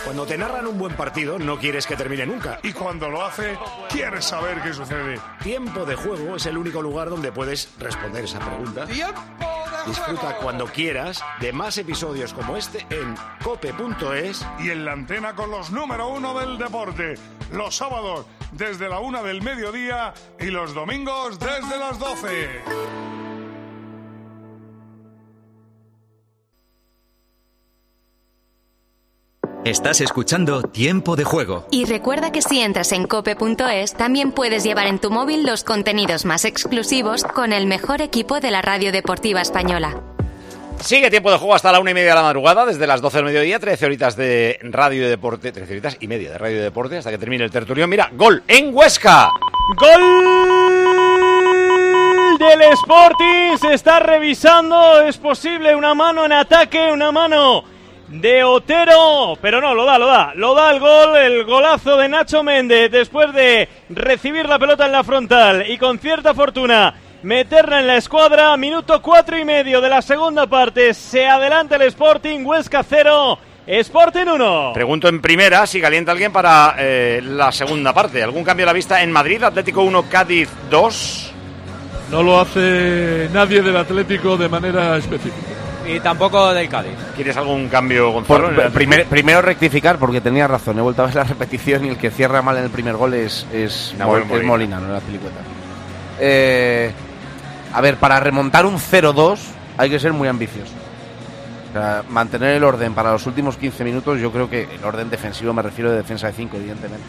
Cuando te narran un buen partido, no quieres que termine nunca. Y cuando lo hace, quieres saber qué sucede. Tiempo de Juego es el único lugar donde puedes responder esa pregunta. Disfruta cuando quieras de más episodios como este en cope.es y en la antena con los número 1 del deporte. Los sábados desde la 1 del mediodía y los domingos desde las 12. Estás escuchando Tiempo de Juego. Y recuerda que si entras en cope.es, también puedes llevar en tu móvil los contenidos más exclusivos con el mejor equipo de la radio deportiva española. Sigue Tiempo de Juego hasta la 1:30 de la madrugada, desde las 12 del mediodía, 13 horitas de radio y deporte, 13 horitas y media de radio y deporte, hasta que termine el tertulión. Mira, gol en Huesca. ¡Gol del Sporting! Se está revisando, es posible una mano en ataque, una mano de Otero, pero no, lo da el gol, el golazo de Nacho Méndez después de recibir la pelota en la frontal y con cierta fortuna meterla en la escuadra. Minuto 4:30 de la segunda parte, se adelanta el Sporting. Huesca 0, Sporting 1. Pregunto en primera si calienta alguien para la segunda parte. ¿Algún cambio a la vista en Madrid? Atlético 1, Cádiz 2. No lo hace nadie del Atlético de manera específica. Y tampoco del Cádiz. ¿Quieres algún cambio, Gonzalo? Primero rectificar, porque tenía razón. He vuelto a ver la repetición y el que cierra mal en el primer gol es Molina, no la Pilicueta. A ver, para remontar un 0-2 hay que ser muy ambicioso. O sea, mantener el orden para los últimos 15 minutos, yo creo que el orden defensivo, me refiero de defensa de 5, evidentemente,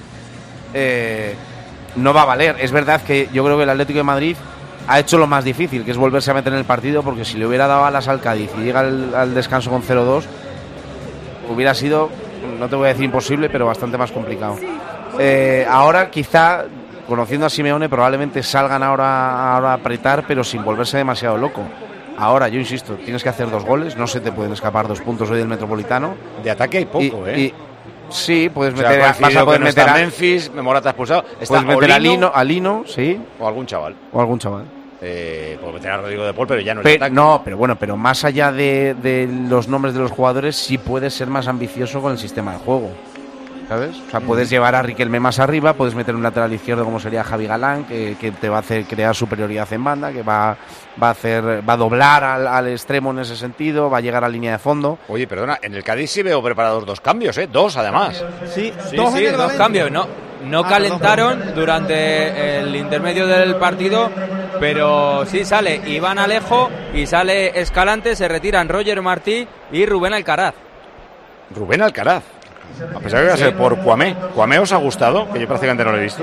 no va a valer. Es verdad que yo creo que el Atlético de Madrid ha hecho lo más difícil, que es volverse a meter en el partido, porque si le hubiera dado alas al Cádiz y llega al descanso con 0-2, hubiera sido, no te voy a decir imposible, pero bastante más complicado. Ahora quizá, conociendo a Simeone, probablemente salgan ahora a apretar, pero sin volverse demasiado loco. Ahora, yo insisto, tienes que hacer 2 goles, no se te pueden escapar 2 puntos hoy del Metropolitano. De ataque hay poco, sí, puedes meter, vas a poder meter a Memphis, Morata expulsado, puedes meter a Lino, sí, o algún chaval. Puedo meter a Rodrigo de Paul, pero ya no es ataque. No, pero más allá de los nombres de los jugadores, sí puedes ser más ambicioso con el sistema de juego, ¿sabes? O sea, puedes llevar a Riquelme más arriba, puedes meter un lateral izquierdo como sería Javi Galán, que te va a hacer crear superioridad en banda, que va a doblar al extremo en ese sentido, va a llegar a línea de fondo. Oye, perdona, en el Cádiz sí veo preparados 2 cambios, 2 además. Sí, 2 cambios, no calentaron durante el intermedio del partido, pero sí sale Iván Alejo y sale Escalante, se retiran Roger Martí y Rubén Alcaraz. A pesar de que va a ser por Cuamé. ¿Cuamé os ha gustado? Que yo prácticamente no lo he visto.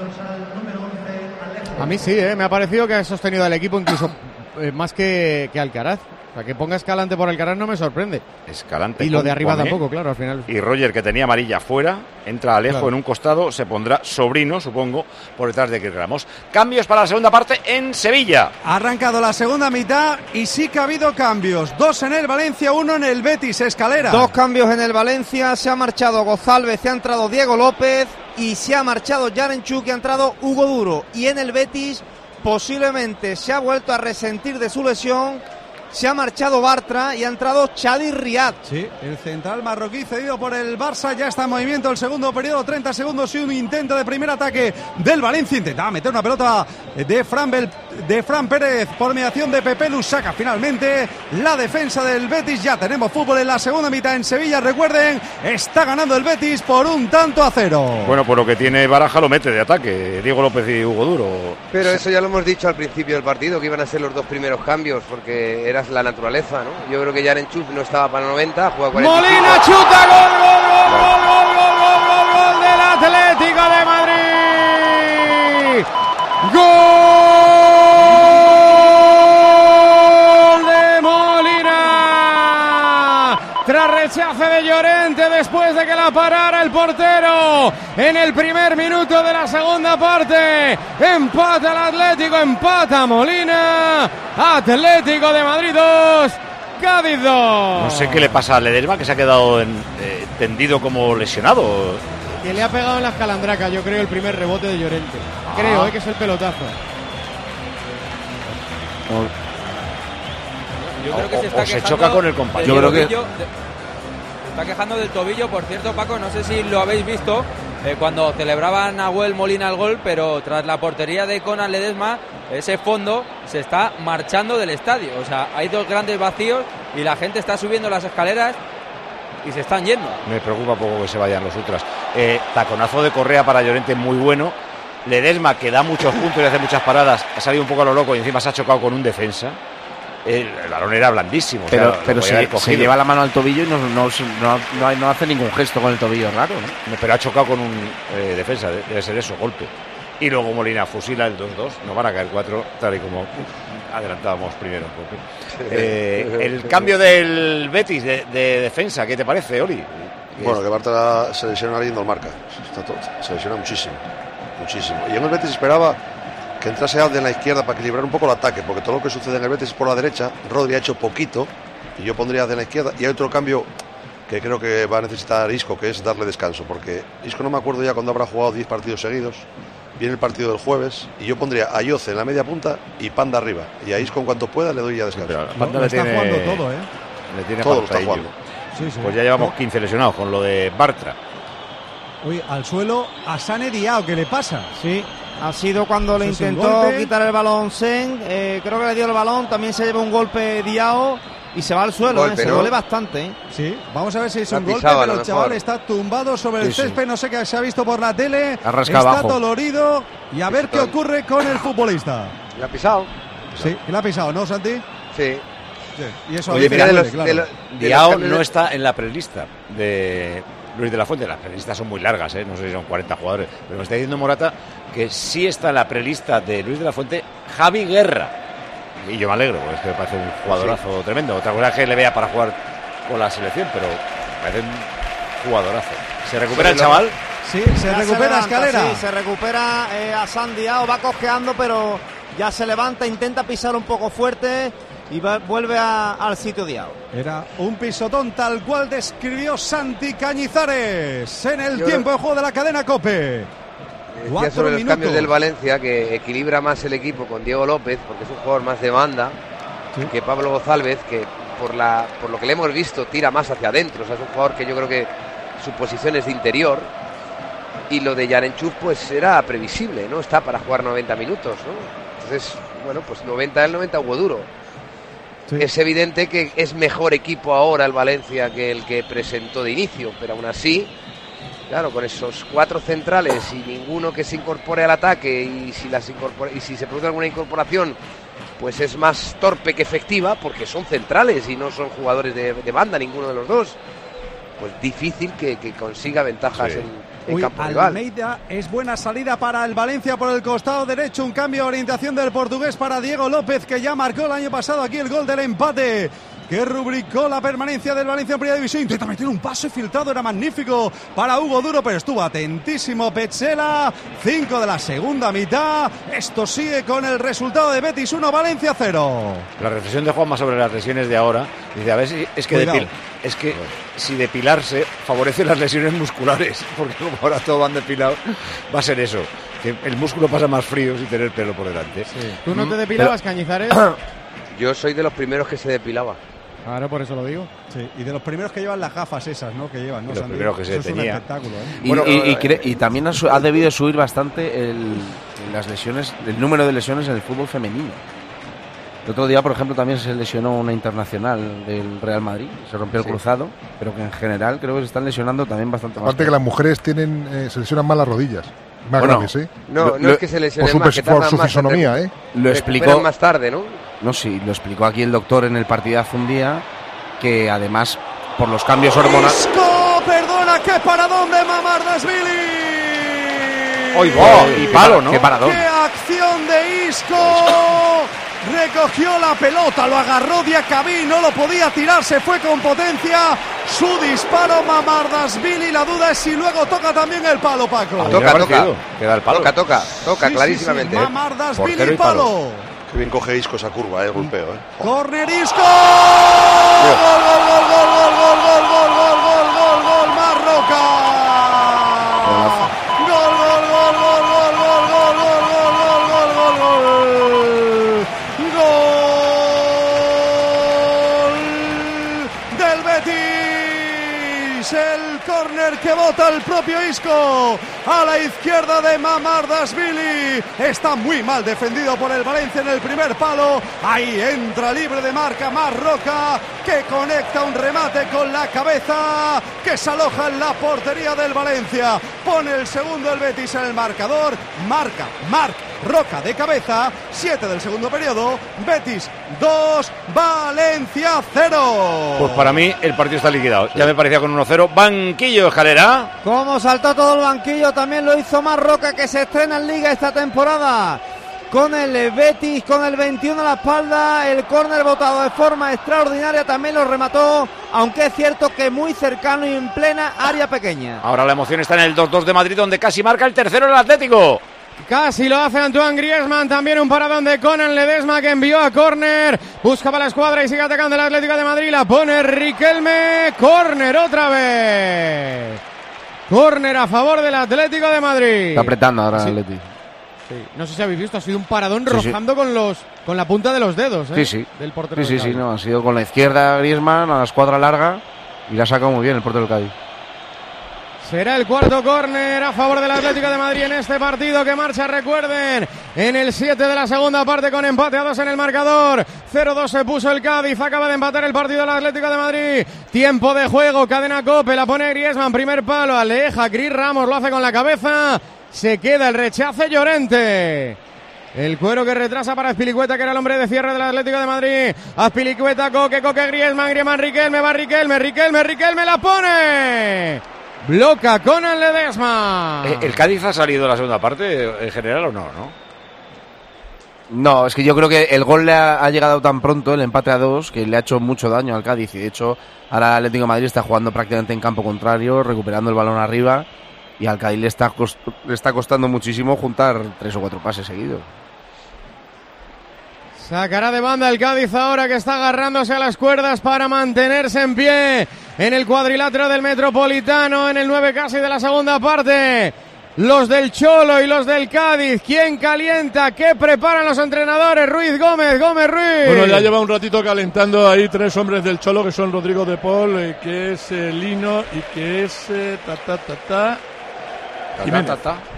A mí sí, me ha parecido que ha sostenido al equipo incluso más que Alcaraz. O sea, que ponga Escalante por Alcaraz no me sorprende. Escalante. Y lo de arriba Cuamé, tampoco, claro, al final. Y Roger, que tenía amarilla fuera, entra Alejo claro. En un costado, se pondrá Sobrino, supongo, por detrás de Kir Ramos. Cambios para la segunda parte en Sevilla. Ha arrancado la segunda mitad y sí que ha habido cambios. 2 en el Valencia, 1 en el Betis. Escalera. 2 cambios en el Valencia. Se ha marchado González, se ha entrado Diego López y se ha marchado Yarenchuk, que ha entrado Hugo Duro. Y en el Betis posiblemente se ha vuelto a resentir de su lesión. Se ha marchado Bartra y ha entrado Chadi Riad. Sí, el central marroquí cedido por el Barça. Ya está en movimiento el segundo periodo, 30 segundos y un intento de primer ataque del Valencia. Intentaba meter una pelota de Fran Pérez por mediación de Pepe Lu. Saca finalmente la defensa del Betis. Ya tenemos fútbol en la segunda mitad en Sevilla. Recuerden, está ganando el Betis por 1-0. Bueno, pues lo que tiene Baraja lo mete de ataque, Diego López y Hugo Duro. Pero eso ya lo hemos dicho al principio del partido, que iban a ser los 2 primeros cambios, porque era la naturaleza, ¿no? Yo creo que Yarenchuk no estaba para 90, juega 45. Molina chuta, gol del Atlético de Madrid. Gol de Molina. Tras rechace de Llorente después de que la parara el portero en el primer minuto de la segunda parte. Empata el Atlético, empata Molina. Atlético de Madrid 2, Cádiz 2. No sé qué le pasa a Ledesma, que se ha quedado tendido como lesionado. Que le ha pegado en las calandracas, yo creo, el primer rebote de Llorente. Creo que es el pelotazo. Yo creo que se está se choca con el compañero. Yo creo que está quejando del tobillo. Por cierto, Paco, no sé si lo habéis visto cuando celebraban Nahuel Molina el gol, pero tras la portería de Conan Ledesma, ese fondo se está marchando del estadio. O sea, hay dos grandes vacíos y la gente está subiendo las escaleras y se están yendo. Me preocupa poco que se vayan los ultras. Taconazo de Correa para Llorente muy bueno. Ledesma, que da muchos puntos y hace muchas paradas, ha salido un poco a lo loco y encima se ha chocado con un defensa. El balón era blandísimo. Pero se lleva la mano al tobillo y no hace ningún gesto con el tobillo raro, ¿no? Pero ha chocado con un defensa, debe ser eso, golpe. Y luego Molina fusila el 2-2, no van a caer 4, tal y como adelantábamos primero un poco. El cambio del Betis de defensa, ¿qué te parece, Oli? Bueno, que Bartra se lesiona leyendo el marca, se lesiona muchísimo. Y en el Betis esperaba que entrase Alde en la izquierda para equilibrar un poco el ataque, porque todo lo que sucede en el Betis es por la derecha. Rodri ha hecho poquito y yo pondría Alde en la izquierda, y hay otro cambio que creo que va a necesitar Isco, que es darle descanso, porque Isco no me acuerdo ya cuando habrá jugado 10 partidos seguidos. Viene el partido del jueves y yo pondría a Yoce en la media punta y Panda arriba, y a Isco en cuanto pueda le doy ya descanso. Pero Panda le está jugando todo, le tiene todo lo está jugando. Sí. Pues ya llevamos 15 lesionados con lo de Bartra. Uy, al suelo a Sane Diao, ¿qué le pasa? Sí, ha sido cuando le intentó quitar el balón Sen, creo que le dio el balón, también se lleva un golpe Diao y se va al suelo, se duele bastante. Sí, vamos a ver si es un golpe, pero el chaval está tumbado sobre el césped, no sé qué se ha visto por la tele, está dolorido, y a ver qué ocurre con el futbolista. ¿Le ha pisado? Sí, ¿le ha pisado, no, Santi? Sí. Y eso Oye, mira, Diao no está en la prelista de Luis de la Fuente. Las prelistas son muy largas, no sé si son 40 jugadores, pero me está diciendo Morata que sí está en la prelista de Luis de la Fuente Javi Guerra. Y yo me alegro, porque es que me parece un jugadorazo tremendo. Otra cosa es que le vea para jugar con la selección, pero me parece un jugadorazo. ¿Se recupera el chaval? Sí, se recupera Escalera. Sí, se recupera a San Diao, va cojeando, pero ya se levanta, intenta pisar un poco fuerte y vuelve al sitio Diao. Era un pisotón tal cual describió Santi Cañizares en el tiempo de juego de la cadena COPE. Decía sobre los cambios del Valencia, que equilibra más el equipo con Diego López, porque es un jugador más de banda, que Pablo González, que por lo que le hemos visto tira más hacia adentro. O sea, es un jugador que yo creo que su posición es de interior, y lo de Yarenchuk pues era previsible, ¿no? Está para jugar 90 minutos, ¿no? Entonces, bueno, pues 90 él, 90 Hugo Duro. Sí. Es evidente que es mejor equipo ahora el Valencia que el que presentó de inicio, pero aún así, claro, con esos 4 centrales y ninguno que se incorpore al ataque, y si se produce alguna incorporación, pues es más torpe que efectiva, porque son centrales y no son jugadores de banda ninguno de los dos. Pues difícil que consiga ventajas en campo rival. Almeida, es buena salida para el Valencia por el costado derecho, un cambio de orientación del portugués para Diego López, que ya marcó el año pasado aquí el gol del empate, que rubricó la permanencia del Valencia en Primera División. Intenta meter un pase filtrado, era magnífico para Hugo Duro, pero estuvo atentísimo Petzela. 5 de la segunda mitad, esto sigue con el resultado de Betis 1, Valencia 0. La reflexión de Juanma sobre las lesiones de ahora, dice, a ver si es que si depilarse favorece las lesiones musculares, porque como ahora todos van depilados, va a ser eso, que el músculo pasa más frío sin tener pelo por delante. Sí. ¿Tú no te depilabas, Cañizares? Yo soy de los primeros que se depilaba. Claro, por eso lo digo. Sí, y de los primeros que llevan las gafas esas, ¿no? Que llevan, ¿no? Los primeros que se eso tenía. Es un espectáculo, Y también ha debido subir bastante las lesiones, el número de lesiones en el fútbol femenino. El otro día, por ejemplo, también se lesionó una internacional del Real Madrid, se rompió el cruzado, pero que en general creo que se están lesionando también bastante más. Aparte que las mujeres se lesionan más las rodillas. Más graves, ¿eh? No es que se lesionen más, que tardan su más fisonomía, ¿eh? Lo explicó más tarde, ¿no? No, sí, lo explicó aquí el doctor en el partidazo un día, que además, por los cambios hormonales... ¡Isco! ¡Perdona! ¡Qué paradón de Mamardashvili! Y palo, ¿no? ¡Qué paradón! ¡Qué acción de Isco! Recogió la pelota, lo agarró Diacabí, no lo podía tirar, se fue con potencia. Su disparo Mamardashvili, la duda es si luego toca también el palo, Paco. Queda el palo. Toca, clarísimamente. Sí. Mamardashvili, palo. Qué bien coge Isco esa curva, el golpeo, Corner Isco. Gol, Marroca. pelota el propio Isco, a la izquierda de Mamardashvili, está muy mal defendido por el Valencia en el primer palo, ahí entra libre de marca Marroca, que conecta un remate con la cabeza, que se aloja en la portería del Valencia, pone el segundo el Betis en el marcador, marca Marc Roca de cabeza, 7 del segundo periodo, Betis 2, Valencia 0. Pues para mí el partido está liquidado, ya me parecía con 1-0, banquillo Escalera. Como saltó todo el banquillo, también lo hizo Marc Roca, que se estrena en Liga esta temporada con el Betis, con el 21 a la espalda, el córner botado de forma extraordinaria, también lo remató, aunque es cierto que muy cercano y en plena área pequeña. Ahora la emoción está en el 2-2 de Madrid, donde casi marca el tercero el Atlético. Casi lo hace Antoine Griezmann, también un paradón de Conan Ledesma que envió a córner, buscaba la escuadra y sigue atacando el Atlético de Madrid, la pone Riquelme, córner otra vez, córner a favor del Atlético de Madrid. Está apretando ahora el Atlético. Sí. No sé si habéis visto, ha sido un paradón rozando con la punta de los dedos, del portero del Cádiz. No, ha sido con la izquierda Griezmann a la escuadra larga y la ha sacado muy bien el portero del Cádiz. Será el cuarto córner a favor del Atlético de Madrid en este partido que marcha, recuerden, en el 7 de la segunda parte con empate a 2 en el marcador. 0-2 se puso el Cádiz, acaba de empatar el partido del Atlético de Madrid. Tiempo de juego, cadena Cope, la pone Griezmann, primer palo, aleja Cris Ramos, lo hace con la cabeza, se queda el rechace Llorente. El cuero que retrasa para Azpilicueta, que era el hombre de cierre del Atlético de Madrid. Azpilicueta, Coque, Griezmann, Riquelme, la pone. Bloca Conan Ledesma. ¿El Cádiz ha salido la segunda parte en general o no? No, es que yo creo que el gol le ha llegado tan pronto, el empate a 2, que le ha hecho mucho daño al Cádiz. Y de hecho, ahora el Atlético de Madrid está jugando prácticamente en campo contrario, recuperando el balón arriba. Y al Cádiz le está costando muchísimo juntar 3 o 4 pases seguidos. Sacará de banda el Cádiz ahora, que está agarrándose a las cuerdas para mantenerse en pie en el cuadrilátero del Metropolitano, en el 9 casi de la segunda parte. Los del Cholo y los del Cádiz, ¿quién calienta? ¿Qué preparan los entrenadores? Gómez Ruiz. Bueno, ya lleva un ratito calentando ahí 3 hombres del Cholo, que son Rodrigo de Paul, que es Lino y que es Jiménez.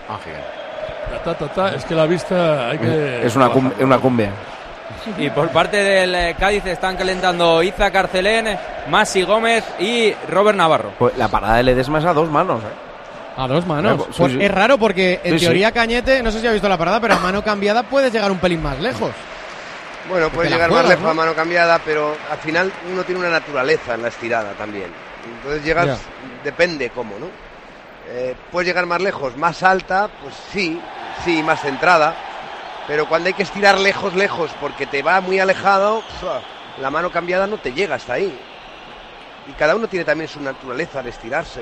Es que la vista hay que... Es una cumbia. Y por parte del Cádiz están calentando Iza Carcelén, Masi Gómez y Robert Navarro. Pues la parada de Ledesma es a 2 manos, A 2 manos. Pues es raro porque en teoría Cañete, no sé si ha visto la parada, pero a mano cambiada puedes llegar un pelín más lejos. Bueno, puedes llegar más lejos a mano cambiada, pero al final uno tiene una naturaleza en la estirada también. Entonces llegas, depende cómo, ¿no? Puedes llegar más lejos, más alta, pues sí, más centrada. Pero cuando hay que estirar lejos, porque te va muy alejado, la mano cambiada no te llega hasta ahí. Y cada uno tiene también su naturaleza al estirarse.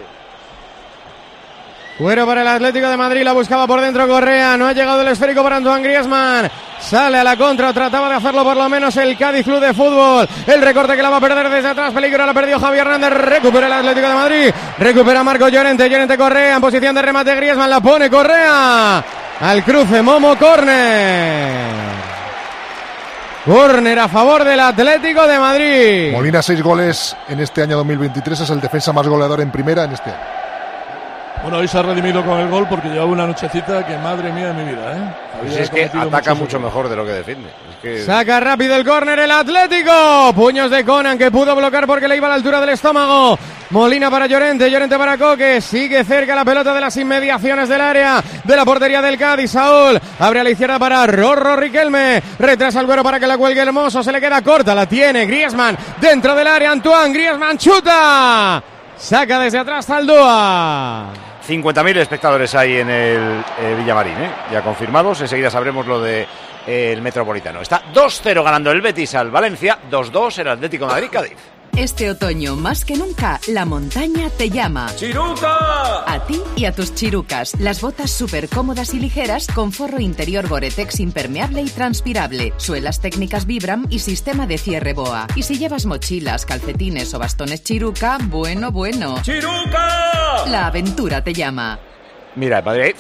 Cuero para el Atlético de Madrid, la buscaba por dentro Correa, no ha llegado el esférico para Antoine Griezmann, sale a la contra, trataba de hacerlo por lo menos el Cádiz Club de Fútbol, el recorte que la va a perder desde atrás, peligro, la perdió Javi Hernández, recupera el Atlético de Madrid, recupera Marco Llorente Correa, en posición de remate Griezmann, la pone Correa, al cruce Momo, córner a favor del Atlético de Madrid. Molina 6 goles en este año 2023, es el defensa más goleador en primera en este año. Bueno, hoy se ha redimido con el gol porque llevaba una nochecita que madre mía de mi vida, Pues es que ataca mucho mejor de lo que defiende. Saca rápido el córner el Atlético. Puños de Conan, que pudo bloquear porque le iba a la altura del estómago. Molina para Llorente para Coque. Sigue cerca la pelota de las inmediaciones del área de la portería del Cádiz. Saúl abre a la izquierda para Rorro Riquelme. Retrasa el Güero para que la cuelgue Hermoso. Se le queda corta, la tiene Griezmann dentro del área. Antoine Griezmann chuta. Saca desde atrás Zaldúa. 50.000 espectadores hay en el Villamarín, ya confirmados. Enseguida sabremos lo de el Metropolitano. Está 2-0 ganando el Betis al Valencia, 2-2 el Atlético de Madrid-Cádiz. Este otoño, más que nunca, la montaña te llama. ¡Chiruca! A ti y a tus chirucas. Las botas súper cómodas y ligeras con forro interior Gore-Tex impermeable y transpirable, suelas técnicas Vibram y sistema de cierre BOA. Y si llevas mochilas, calcetines o bastones Chiruca, bueno. ¡Chiruca! La aventura te llama. Mira, en Madrid hay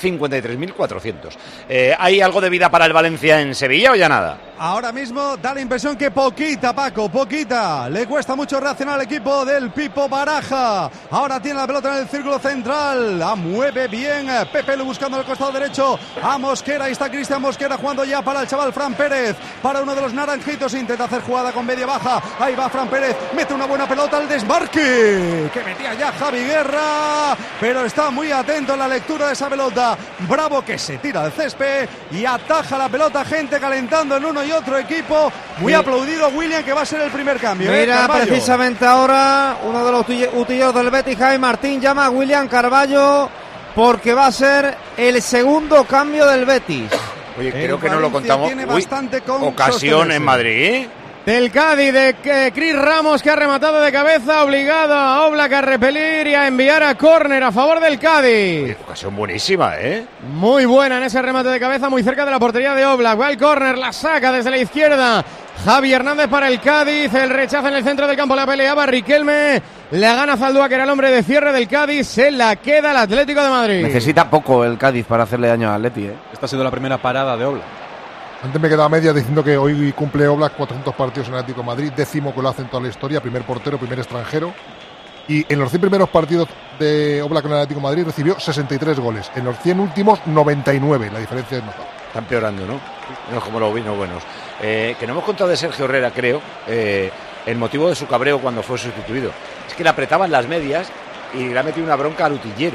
53.400. ¿Hay algo de vida para el Valencia en Sevilla o ya nada? Ahora mismo da la impresión que poquita, Paco, poquita. Le cuesta mucho reaccionar al equipo del Pipo Baraja. Ahora tiene la pelota en el círculo central. La mueve bien Pepe Lu buscando el costado derecho a Mosquera. Ahí está Cristian Mosquera jugando ya para el chaval Fran Pérez. Para uno de los naranjitos. Intenta hacer jugada con media baja. Ahí va Fran Pérez. Mete una buena pelota al desmarque. Que metía ya Javi Guerra. Pero está muy atento en la lectura de esa pelota. Bravo que se tira del césped y ataja la pelota. Gente calentando en uno y otro equipo. Muy aplaudido William, que va a ser el primer cambio. Mira, precisamente ahora uno de los utilleros del Betis, Jaime Martín, llama a William Carballo porque va a ser el segundo cambio del Betis. Oye, creo que no lo contamos. Ocasión en Madrid, ¿eh? Del Cádiz, de Cris Ramos, que ha rematado de cabeza, obligado a Oblak a repelir y a enviar a córner a favor del Cádiz. Ocasión buenísima, ¿eh? Muy buena en ese remate de cabeza, muy cerca de la portería de Oblak. Va el córner, la saca desde la izquierda Javi Hernández para el Cádiz. El rechazo en el centro del campo, la peleaba Riquelme. La gana Zaldúa, que era el hombre de cierre del Cádiz. Se la queda el Atlético de Madrid. Necesita poco el Cádiz para hacerle daño al Atleti, ¿eh? Esta ha sido la primera parada de Oblak. Antes me quedaba media diciendo que hoy cumple Oblak 400 partidos en Atlético de Madrid, 10º que lo hace en toda la historia, primer portero, primer extranjero. Y en los 100 primeros partidos de Oblak en el Atlético de Madrid recibió 63 goles. En los 100 últimos, 99. La diferencia es notable. Está empeorando, ¿no? No es como los vinos buenos. Que no hemos contado de Sergio Herrera, creo, el motivo de su cabreo cuando fue sustituido. Es que le apretaban las medias y le ha metido una bronca al utillero.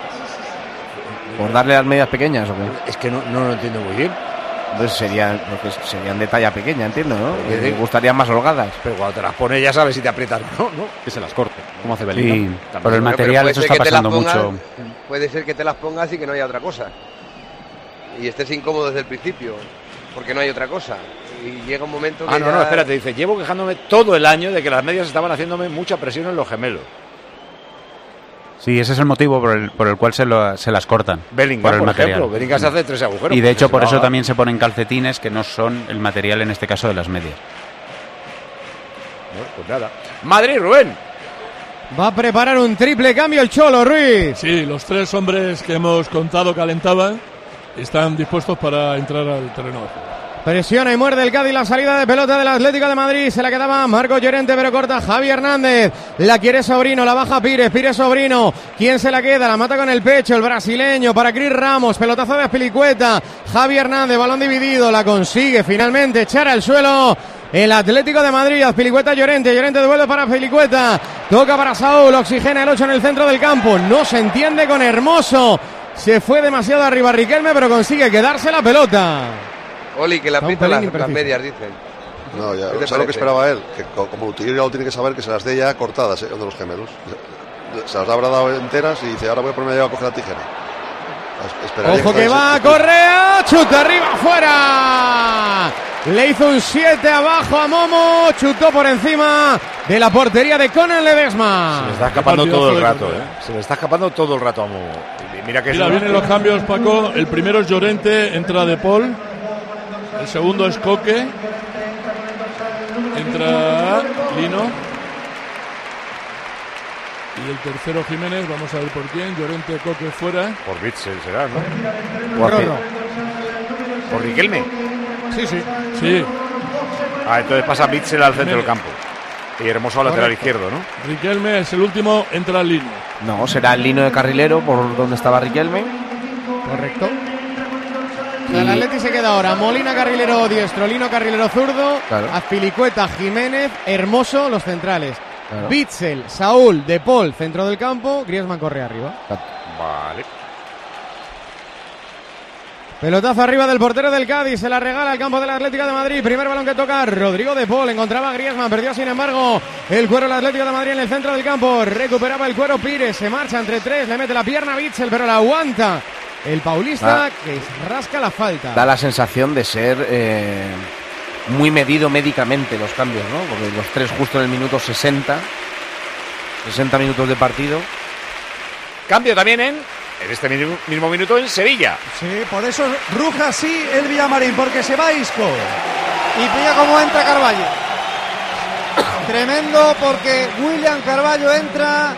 ¿Por darle las medias pequeñas o qué? Es que no lo entiendo muy bien. Pues serían de talla pequeña, entiendo, ¿no? Me gustarían más holgadas. Pero cuando te las pones ya sabes si te aprietan o no, ¿no? Que se las corte, como hace Bellingham. Sí, por el material eso está pasando mucho. Puede ser que te las pongas y que no haya otra cosa. Y estés incómodo desde el principio, porque no hay otra cosa. Y llega un momento que no, espérate, dice, llevo quejándome todo el año de que las medias estaban haciéndome mucha presión en los gemelos. Sí, ese es el motivo por el cual se las cortan. Bellingham, por ejemplo. Bellingham se hace 3 agujeros. Y de hecho por eso también se ponen calcetines que no son el material en este caso de las medias. Bueno, pues nada. Madrid, Rubén. Va a preparar un triple cambio el Cholo, Ruiz. Sí, los 3 hombres que hemos contado calentaban. Están dispuestos para entrar al terreno de juego. Presiona y muerde el Cádiz la salida de pelota del Atlético de Madrid. Se la quedaba Marcos Llorente, pero corta Javi Hernández. La quiere Sobrino, la baja Pires Sobrino. ¿Quién se la queda? La mata con el pecho, el brasileño para Cris Ramos. Pelotazo de Azpilicueta. Javi Hernández, balón dividido. La consigue finalmente echar al suelo el Atlético de Madrid. Azpilicueta Llorente. Llorente devuelve para Azpilicueta. Toca para Saúl. Oxigena el 8 en el centro del campo. No se entiende con Hermoso. Se fue demasiado arriba Riquelme, pero consigue quedarse la pelota. Oli, que le aprieta las medias, dicen. No, ya, ¿sabes lo que esperaba él? Que como utillero ya lo tiene que saber, que se las dé ya cortadas, de los gemelos. Se las habrá dado enteras y dice, ahora voy a ponerme a coger la tijera. Ojo que va Correa, chuta arriba, fuera. Le hizo un 7 abajo a Momo, chutó por encima de la portería de Conan Ledesma. Se le está escapando todo el rato, Se le está escapando todo el rato a Momo. Mira vienen los cambios, Paco. El primero es Llorente, entra De Paul. El segundo es Coque. Entra Lino. Y el tercero Jiménez. Vamos a ver por quién. Llorente, Coque fuera. Por Witsel será, ¿no? ¿Por Riquelme? Sí. Entonces pasa Witsel al centro del campo. Y Hermoso al lateral izquierdo, ¿no? Riquelme es el último. Entra Lino. No, será el Lino de carrilero por donde estaba Riquelme. Correcto. El Atleti se queda ahora Molina carrilero diestro, Lino carrilero zurdo, claro. Azpilicueta, Jiménez, Hermoso los centrales, claro. Witsel, Saúl, De Paul centro del campo, Griezmann corre arriba. Vale. Pelotazo arriba del portero del Cádiz, se la regala al campo del Atlético de Madrid. Primer balón que toca Rodrigo De Paul, encontraba a Griezmann, perdió sin embargo el cuero del Atlético de Madrid en el centro del campo. Recuperaba el cuero Pires, se marcha entre 3, le mete la pierna a Witsel, pero la aguanta el paulista que rasca la falta. Da la sensación de ser muy medido médicamente los cambios, ¿no? Porque los 3 justo en el minuto 60 minutos de partido. Cambio también en este mismo minuto en Sevilla. Sí, por eso ruja así el Villamarín, porque se va Isco. Y pilla cómo entra Carballo. Tremendo, porque William Carballo entra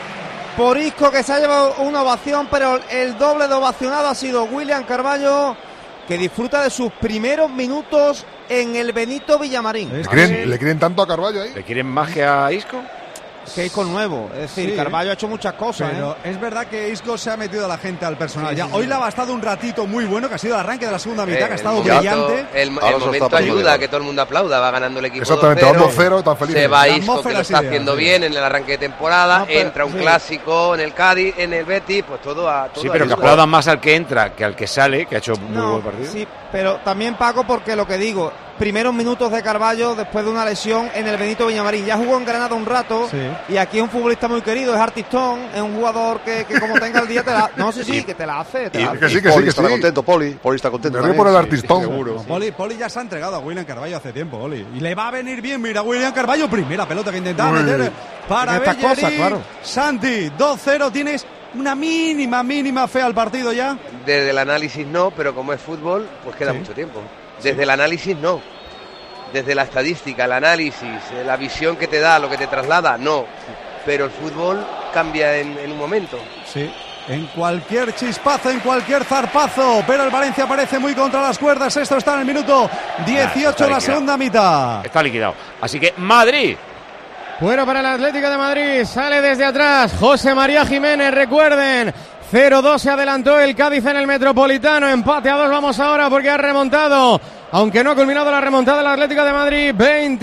por Isco, que se ha llevado una ovación, pero el doble de ovacionado ha sido William Carballo, que disfruta de sus primeros minutos en el Benito Villamarín. ¿Le quieren tanto a Carballo ahí? ¿Le quieren más que a Isco? Que Isco nuevo, es decir, Carballo ha hecho muchas cosas. Pero es verdad que Isco se ha metido a la gente al personal. Hoy le ha bastado un ratito muy bueno, que ha sido el arranque de la segunda mitad, que ha estado brillante. El momento ayuda a que todo el mundo aplauda, va ganando el equipo. Exactamente, 2-0, tan feliz. Se va Isco, que lo está haciendo bien en el arranque de temporada, entra un clásico en el Cádiz, en el Betis, pues todo a todo. Sí, pero que aplaudan más al que entra que al que sale, que ha hecho muy buen partido. Sí, pero también, Paco, porque lo que digo, primeros minutos de Carballo después de una lesión en el Benito Villamarín. Ya jugó en Granada un rato y aquí es un futbolista muy querido, es Artistón, es un jugador que como tenga el día te la... No, sí, que te la hace. Que sí, está contento, Poli está contento. Me río por el Artistón. Seguro. Poli ya se ha entregado a William Carballo hace tiempo, Poli. Y le va a venir bien, mira, William Carballo, primera pelota que intentaba meter para Bellerín. Claro. Santi, 2-0, tienes una mínima fe al partido ya. Desde el análisis no, pero como es fútbol, pues queda mucho tiempo. Desde el análisis no. Desde la estadística, el análisis, la visión que te da, lo que te traslada, no. Pero el fútbol cambia en un momento. Sí, en cualquier chispazo, en cualquier zarpazo. Pero el Valencia parece muy contra las cuerdas. Esto está en el minuto 18 de la segunda mitad. Está liquidado. Así que Madrid. Bueno, para el Atlético de Madrid, sale desde atrás José María Jiménez, recuerden, 0-2 se adelantó el Cádiz en el Metropolitano, empate a 2 vamos ahora porque ha remontado, aunque no ha culminado la remontada del Atlético de Madrid,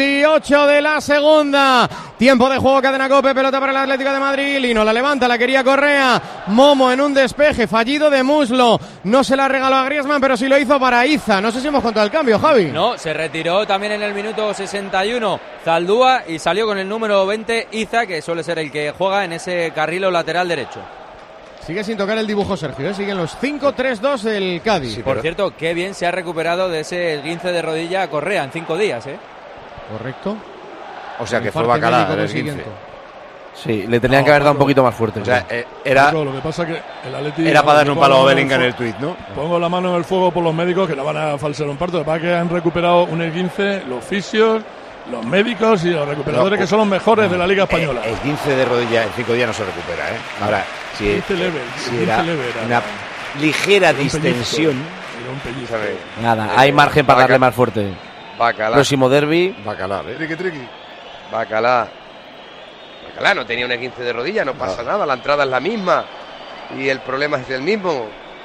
28 de la segunda, tiempo de juego, cadena COPE, pelota para el Atlético de Madrid, Lino la levanta, la quería Correa, Momo en un despeje, fallido de muslo, no se la regaló a Griezmann, pero sí lo hizo para Iza, no sé si hemos contado el cambio, Javi. No, se retiró también en el minuto 61 Zaldúa y salió con el número 20 Iza, que suele ser el que juega en ese carril o lateral derecho. Sigue sin tocar el dibujo Sergio, siguen los 5-3-2 del Cádiz. Sí, por cierto, qué bien se ha recuperado de ese esguince de rodilla a Correa en 5 días, ¿eh? Correcto. O sea que fue bacalá el esguince. Sí, le tenían que haber dado un poquito más fuerte. O sea, era... Lo que pasa que el Atleti... Era para darle un palo a Bellingham en el tuit, ¿no? Pongo la mano en el fuego por los médicos que la van a falsear un parto. Para que han recuperado un esguince, los fisios, los médicos y los recuperadores, que son los mejores de la Liga Española. El esguince de rodilla en 5 días no se recupera, ¿eh? Ahora, si era una ligera distensión... Nada, hay margen para darle más fuerte. Bacalá. Próximo derbi. Bacalá, ¿eh? Triqui. Bacalá no tenía un esguince de rodilla, no pasa nada, la entrada es la misma y el problema es el mismo.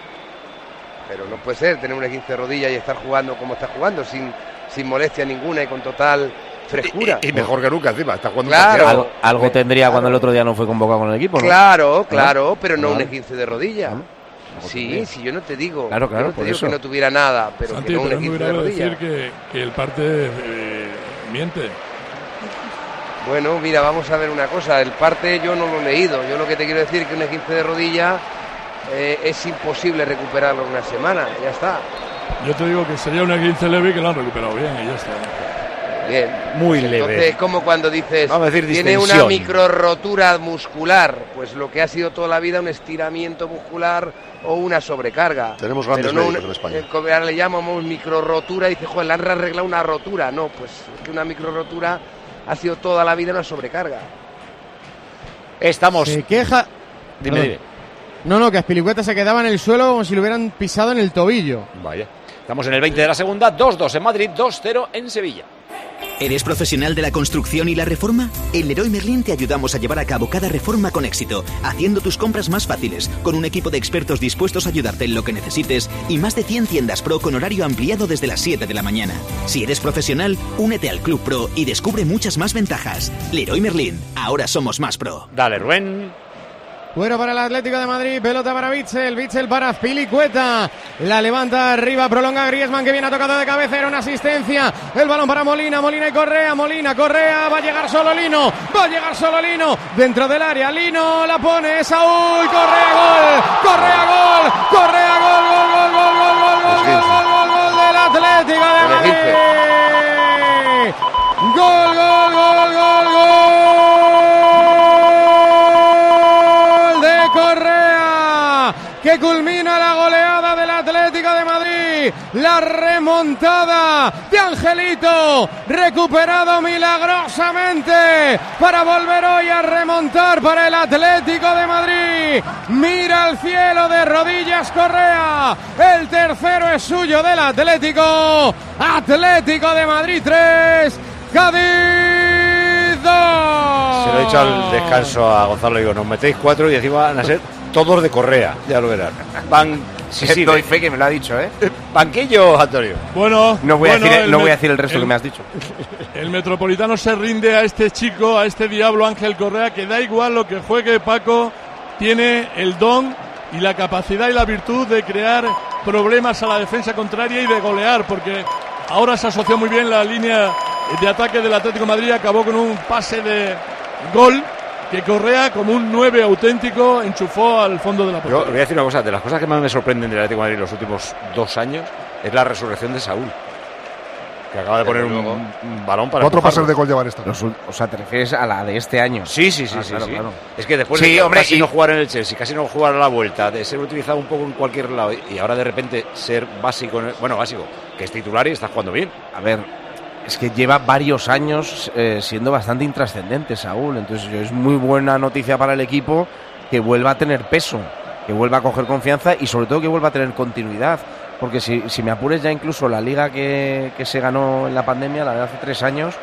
Pero no puede ser tener un esguince de rodilla y estar jugando como está jugando, sin molestia ninguna y con total frescura. Y mejor que nunca encima, está jugando. Claro, algo tendría cuando el otro día no fue convocado con el equipo, ¿no? Claro, pero no un esguince de rodilla. Sí, yo no te digo, claro, yo no te digo eso. que no tuviera nada, pero Santi, que no un pero esguince de rodilla. decir que el parte miente. Bueno, mira, vamos a ver una cosa, el parte yo no lo he leído, yo lo que te quiero decir es que un esguince de rodilla es imposible recuperarlo en una semana, ya está. Yo te digo que sería un esguince leve que lo han recuperado bien y ya está. Bien, muy leve. Entonces es como cuando dices, tiene una micro rotura muscular, pues lo que ha sido toda la vida un estiramiento muscular o una sobrecarga. Tenemos grandes médicos en España. Ahora le llamamos micro rotura y dice, joder, le han arreglado una rotura. No, pues es que una micro rotura ha sido toda la vida una sobrecarga. Estamos... Se queja... Dime. No, que Azpilicueta se quedaba en el suelo como si lo hubieran pisado en el tobillo. Vaya. Estamos en el 20 de la segunda, 2-2 en Madrid, 2-0 en Sevilla. ¿Eres profesional de la construcción y la reforma? En Leroy Merlin te ayudamos a llevar a cabo cada reforma con éxito, haciendo tus compras más fáciles, con un equipo de expertos dispuestos a ayudarte en lo que necesites y más de 100 tiendas Pro con horario ampliado desde las 7 de la mañana. Si eres profesional, únete al Club Pro y descubre muchas más ventajas. Leroy Merlin, ahora somos más pro. Dale, Rubén. Bueno para el Atlético de Madrid, pelota para Bitzel para Azpilicueta, la levanta arriba, prolonga Griezmann que viene tocado de cabeza, era una asistencia, el balón para Molina y Correa, va a llegar solo Lino, dentro del área, Lino la pone, Saúl, Correa gol del Atlético de Madrid, gol. Que culmina la goleada del Atlético de Madrid. Madrid. La remontada de Angelito, recuperado milagrosamente para volver hoy a remontar para el Atlético de Madrid. Mira al cielo de rodillas Correa. El tercero es suyo del Atlético. Atlético de Madrid 3, Cádiz 2. Se lo he dicho al descanso a Gonzalo, digo, nos metéis 4 y encima van a ser todos de Correa, ya lo verán. Sí, doy fe que me lo ha dicho, ¿eh? Banquillo, Antonio. Bueno, no voy a decir el resto que me has dicho. El Metropolitano se rinde a este chico, a este diablo Ángel Correa, que da igual lo que juegue Paco, tiene el don y la capacidad y la virtud de crear problemas a la defensa contraria y de golear, porque ahora se asoció muy bien la línea de ataque del Atlético de Madrid, acabó con un pase de gol que Correa, como un 9 auténtico, enchufó al fondo de la portería. Yo voy a decir una cosa, de las cosas que más me sorprenden del Atlético de Madrid en los últimos 2 años es la resurrección de Saúl, que acaba de poner un balón para 4 pases de gol llevar esta. O sea, ¿te refieres a la de este año? Sí. Claro. Es que después de casi no jugar en el Chelsea, casi no jugar a la vuelta, de ser utilizado un poco en cualquier lado y ahora de repente ser básico, que es titular y está jugando bien. A ver, es que lleva varios años siendo bastante intrascendente Saúl, entonces es muy buena noticia para el equipo que vuelva a tener peso, que vuelva a coger confianza y sobre todo que vuelva a tener continuidad, porque si me apures ya incluso la liga que se ganó en la pandemia, la de hace 3 años,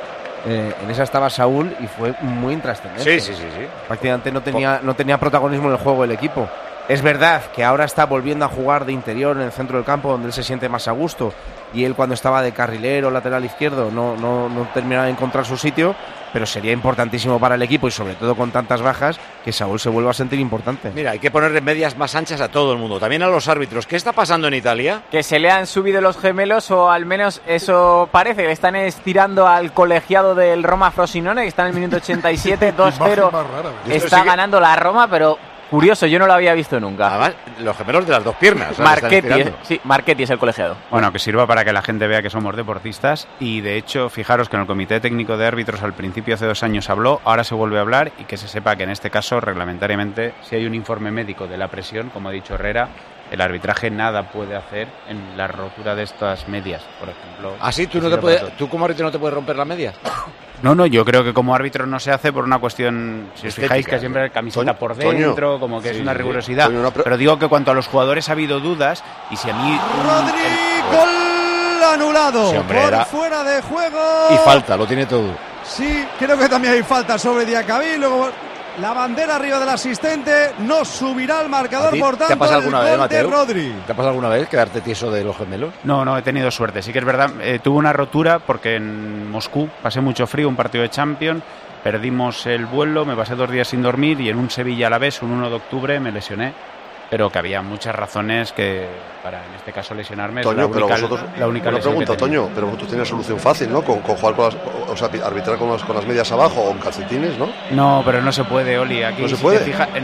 en esa estaba Saúl y fue muy intrascendente. Sí. Prácticamente no tenía protagonismo en el juego del equipo. Es verdad que ahora está volviendo a jugar de interior en el centro del campo, donde él se siente más a gusto, y él cuando estaba de carrilero, lateral izquierdo, no terminaba de encontrar su sitio, pero sería importantísimo para el equipo y sobre todo con tantas bajas que Saúl se vuelva a sentir importante. Mira, hay que ponerle medias más anchas a todo el mundo, también a los árbitros. ¿Qué está pasando en Italia? Que se le han subido los gemelos, o al menos eso parece, que le están estirando al colegiado del Roma Frosinone, que está en el minuto 87, 2-0. Está ganando la Roma, pero curioso, yo no lo había visto nunca. Además, los gemelos de las 2 piernas. Marchetti es el colegiado. Bueno, que sirva para que la gente vea que somos deportistas y de hecho, fijaros que en el Comité Técnico de Árbitros al principio hace 2 años habló, ahora se vuelve a hablar y que se sepa que en este caso, reglamentariamente, si hay un informe médico de la presión, como ha dicho Herrera, el arbitraje nada puede hacer en la rotura de estas medias, por ejemplo. ¿Ah, sí? ¿Tú como árbitro no te puedes romper las medias? No, yo creo que como árbitro no se hace por una cuestión, si os fijáis, que siempre hay camiseta por dentro, como que es una rigurosidad. Pero digo que cuanto a los jugadores ha habido dudas, y si a mí... Rodri, gol anulado, por fuera de juego. Y falta, lo tiene todo. Sí, creo que también hay falta sobre Diacabí, luego la bandera arriba del asistente, no subirá el marcador, por tanto, ¿te ha pasado alguna vez, Mateo? Rodri. ¿Te ha pasado alguna vez quedarte tieso de los gemelos? No, he tenido suerte. Sí que es verdad, tuve una rotura porque en Moscú pasé mucho frío, un partido de Champions, perdimos el vuelo, me pasé 2 días sin dormir y en un Sevilla-Alavés, un 1 de octubre, me lesioné. Pero que había muchas razones que para, en este caso, lesionarme. Toño, es la única una pregunta, Toño, pero vosotros tenéis solución fácil, ¿no? Con jugar arbitrar con las medias abajo o en calcetines, ¿no? No, pero no se puede, Oli. Aquí no se puede.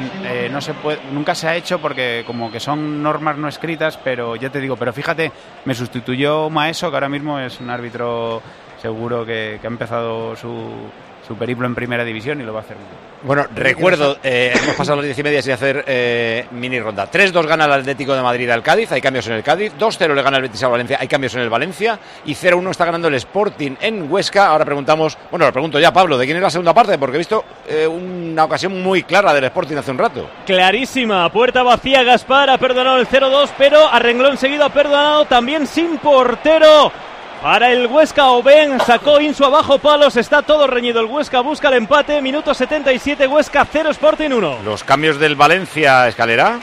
No se puede. Nunca se ha hecho porque como que son normas no escritas, pero ya te digo, pero fíjate, me sustituyó Maeso, que ahora mismo es un árbitro seguro que ha empezado su periplo en primera división y lo va a hacer muy bien. Bueno, recuerdo, hemos pasado las 10:30 sin hacer mini ronda. 3-2 gana el Atlético de Madrid al Cádiz, hay cambios en el Cádiz. 2-0 le gana el Betis al Valencia, hay cambios en el Valencia. Y 0-1 está ganando el Sporting en Huesca. Ahora preguntamos, lo pregunto ya, Pablo, ¿de quién es la segunda parte? Porque he visto una ocasión muy clara del Sporting hace un rato. Clarísima, puerta vacía, Gaspar ha perdonado el 0-2, pero a renglón seguido ha perdonado también sin portero. Para el Huesca, Oben sacó Insu abajo palos, está todo reñido. El Huesca busca el empate, minuto 77, Huesca 0, Sporting 1. Los cambios del Valencia, Escalera.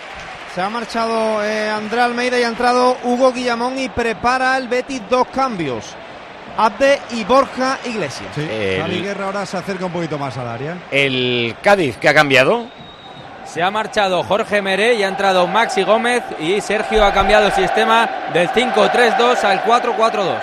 Se ha marchado André Almeida y ha entrado Hugo Guillamón y prepara el Betis 2 cambios. Abde y Borja Iglesias. Sí, Javi Guerra ahora se acerca un poquito más al área. El Cádiz, ¿qué ha cambiado? Se ha marchado Jorge Meré y ha entrado Maxi Gómez y Sergio ha cambiado el sistema del 5-3-2 al 4-4-2.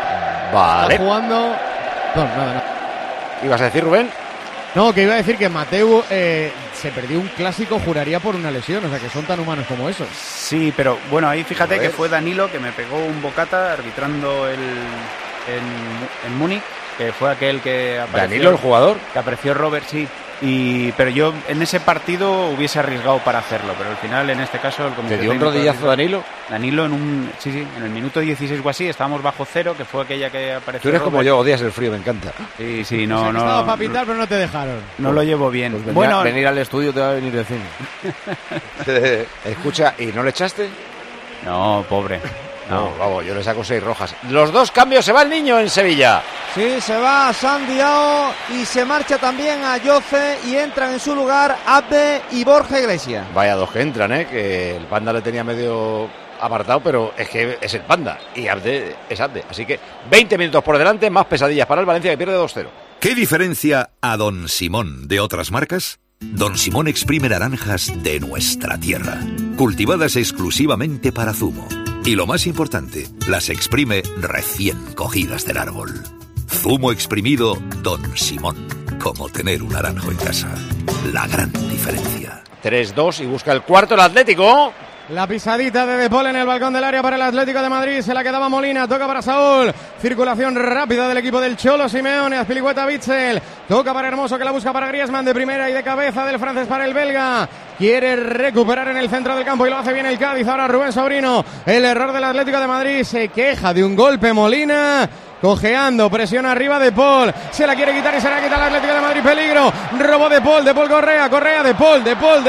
Vale. Está jugando... No. ¿Ibas a decir, Rubén? No, que iba a decir que Mateu se perdió un clásico, juraría por una lesión, o sea que son tan humanos como esos. Sí, pero bueno, ahí fíjate que fue Danilo que me pegó un bocata arbitrando en Múnich, que fue aquel que apareció. ¿Danilo, el jugador? Que apareció Robert, sí. Pero yo en ese partido hubiese arriesgado para hacerlo, pero al final en este caso el comité ¿te dio un técnico rodillazo Danilo? Danilo en el minuto 16 o así, estábamos bajo cero, que fue aquella que apareció. Tú eres como yo, odias el frío, me encanta. Sí, no. Estaba para pintar, pero no te dejaron. No lo llevo bien. Pues venir al estudio te va a venir de cine. Escucha, ¿y no le echaste? No, pobre. No, vamos, yo le saco 6 rojas. Los 2 cambios, se va el niño en Sevilla. Sí, se va Sandy Diao y se marcha también a Yoce y entran en su lugar Abde y Borja Iglesias. Vaya 2 que entran, que el Panda le tenía medio apartado, pero es que es el Panda y Abde es Abde. Así que 20 minutos por delante, más pesadillas para el Valencia que pierde 2-0. ¿Qué diferencia a Don Simón de otras marcas? Don Simón exprime naranjas de nuestra tierra, cultivadas exclusivamente para zumo. Y lo más importante, las exprime recién cogidas del árbol. Zumo exprimido Don Simón, como tener un naranjo en casa. La gran diferencia. 3-2 y busca el cuarto el Atlético. La pisadita de De Paul en el balcón del área para el Atlético de Madrid. Se la quedaba Molina, toca para Saúl. Circulación rápida del equipo del Cholo Simeone. Azpilicueta Witsel. Toca para Hermoso, que la busca para Griezmann de primera y de cabeza del francés para el belga. Quiere recuperar en el centro del campo y lo hace bien el Cádiz. Ahora Rubén Sobrino. El error del Atlético de Madrid. Se queja de un golpe Molina. Cojeando, presión arriba de Paul, se la quiere quitar y se la quita el Atlético de Madrid, peligro, robó de Paul Correa, de Paul,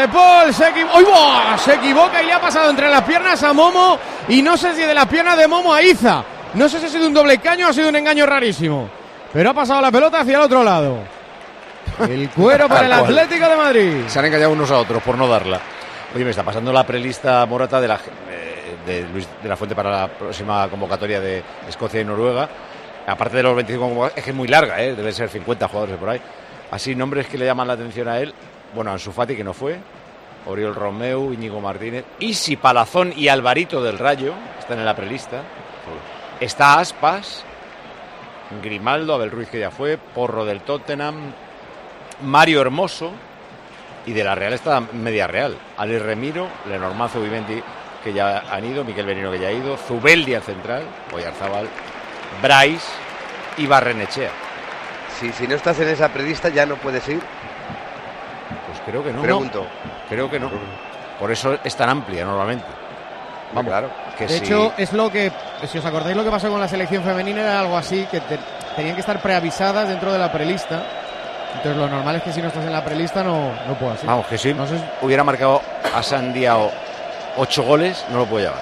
se equivoca y le ha pasado entre las piernas a Momo y no sé si de las piernas de Momo a Iza, no sé si ha sido un doble caño o ha sido un engaño rarísimo, pero ha pasado la pelota hacia el otro lado. El cuero para el Atlético de Madrid. Se han engañado unos a otros por no darla. Oye, me está pasando la prelista Morata de Luis de la Fuente para la próxima convocatoria de Escocia y Noruega. Aparte de los 25 convocados, es que es muy larga, deben ser 50 jugadores por ahí. Así, nombres que le llaman la atención a él. Bueno, Ansu Fati, que no fue. Oriol Romeu, Íñigo Martínez. Isi Palazón y Alvarito del Rayo están en la prelista. Está Aspas, Grimaldo, Abel Ruiz, que ya fue, Porro del Tottenham, Mario Hermoso. Y de la Real está Media Real. Ali Remiro, Lenormand, Zubimendi, que ya han ido, Miquel Benino, que ya ha ido, Zubeldi al central, Oyarzabal, Brais y Barrenechea. Si no estás en esa prelista ya no puedes ir. Pues creo que no. Pregunto. Creo que no. Por eso es tan amplia normalmente. Vamos, claro. Que de hecho, es lo que, si os acordáis lo que pasó con la selección femenina, era algo así, que tenían que estar preavisadas dentro de la prelista. Entonces lo normal es que si no estás en la prelista no puedas ir. Vamos, que si hubiera marcado a Sandy Diao 8 goles, no lo puedo llevar.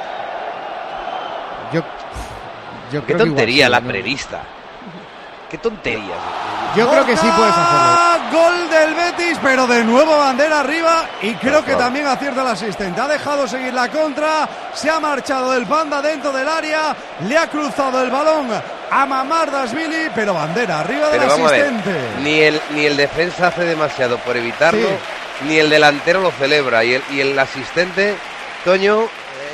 Qué tontería la prelista. Qué tontería. Yo creo que sí puedes hacerlo. Gol del Betis, pero de nuevo bandera arriba y creo que también acierta el asistente. Ha dejado seguir la contra, se ha marchado el Panda dentro del área, le ha cruzado el balón a Mamardashvili, pero bandera arriba del asistente. Ni el defensa hace demasiado por evitarlo, ni el delantero lo celebra y el asistente, Toño,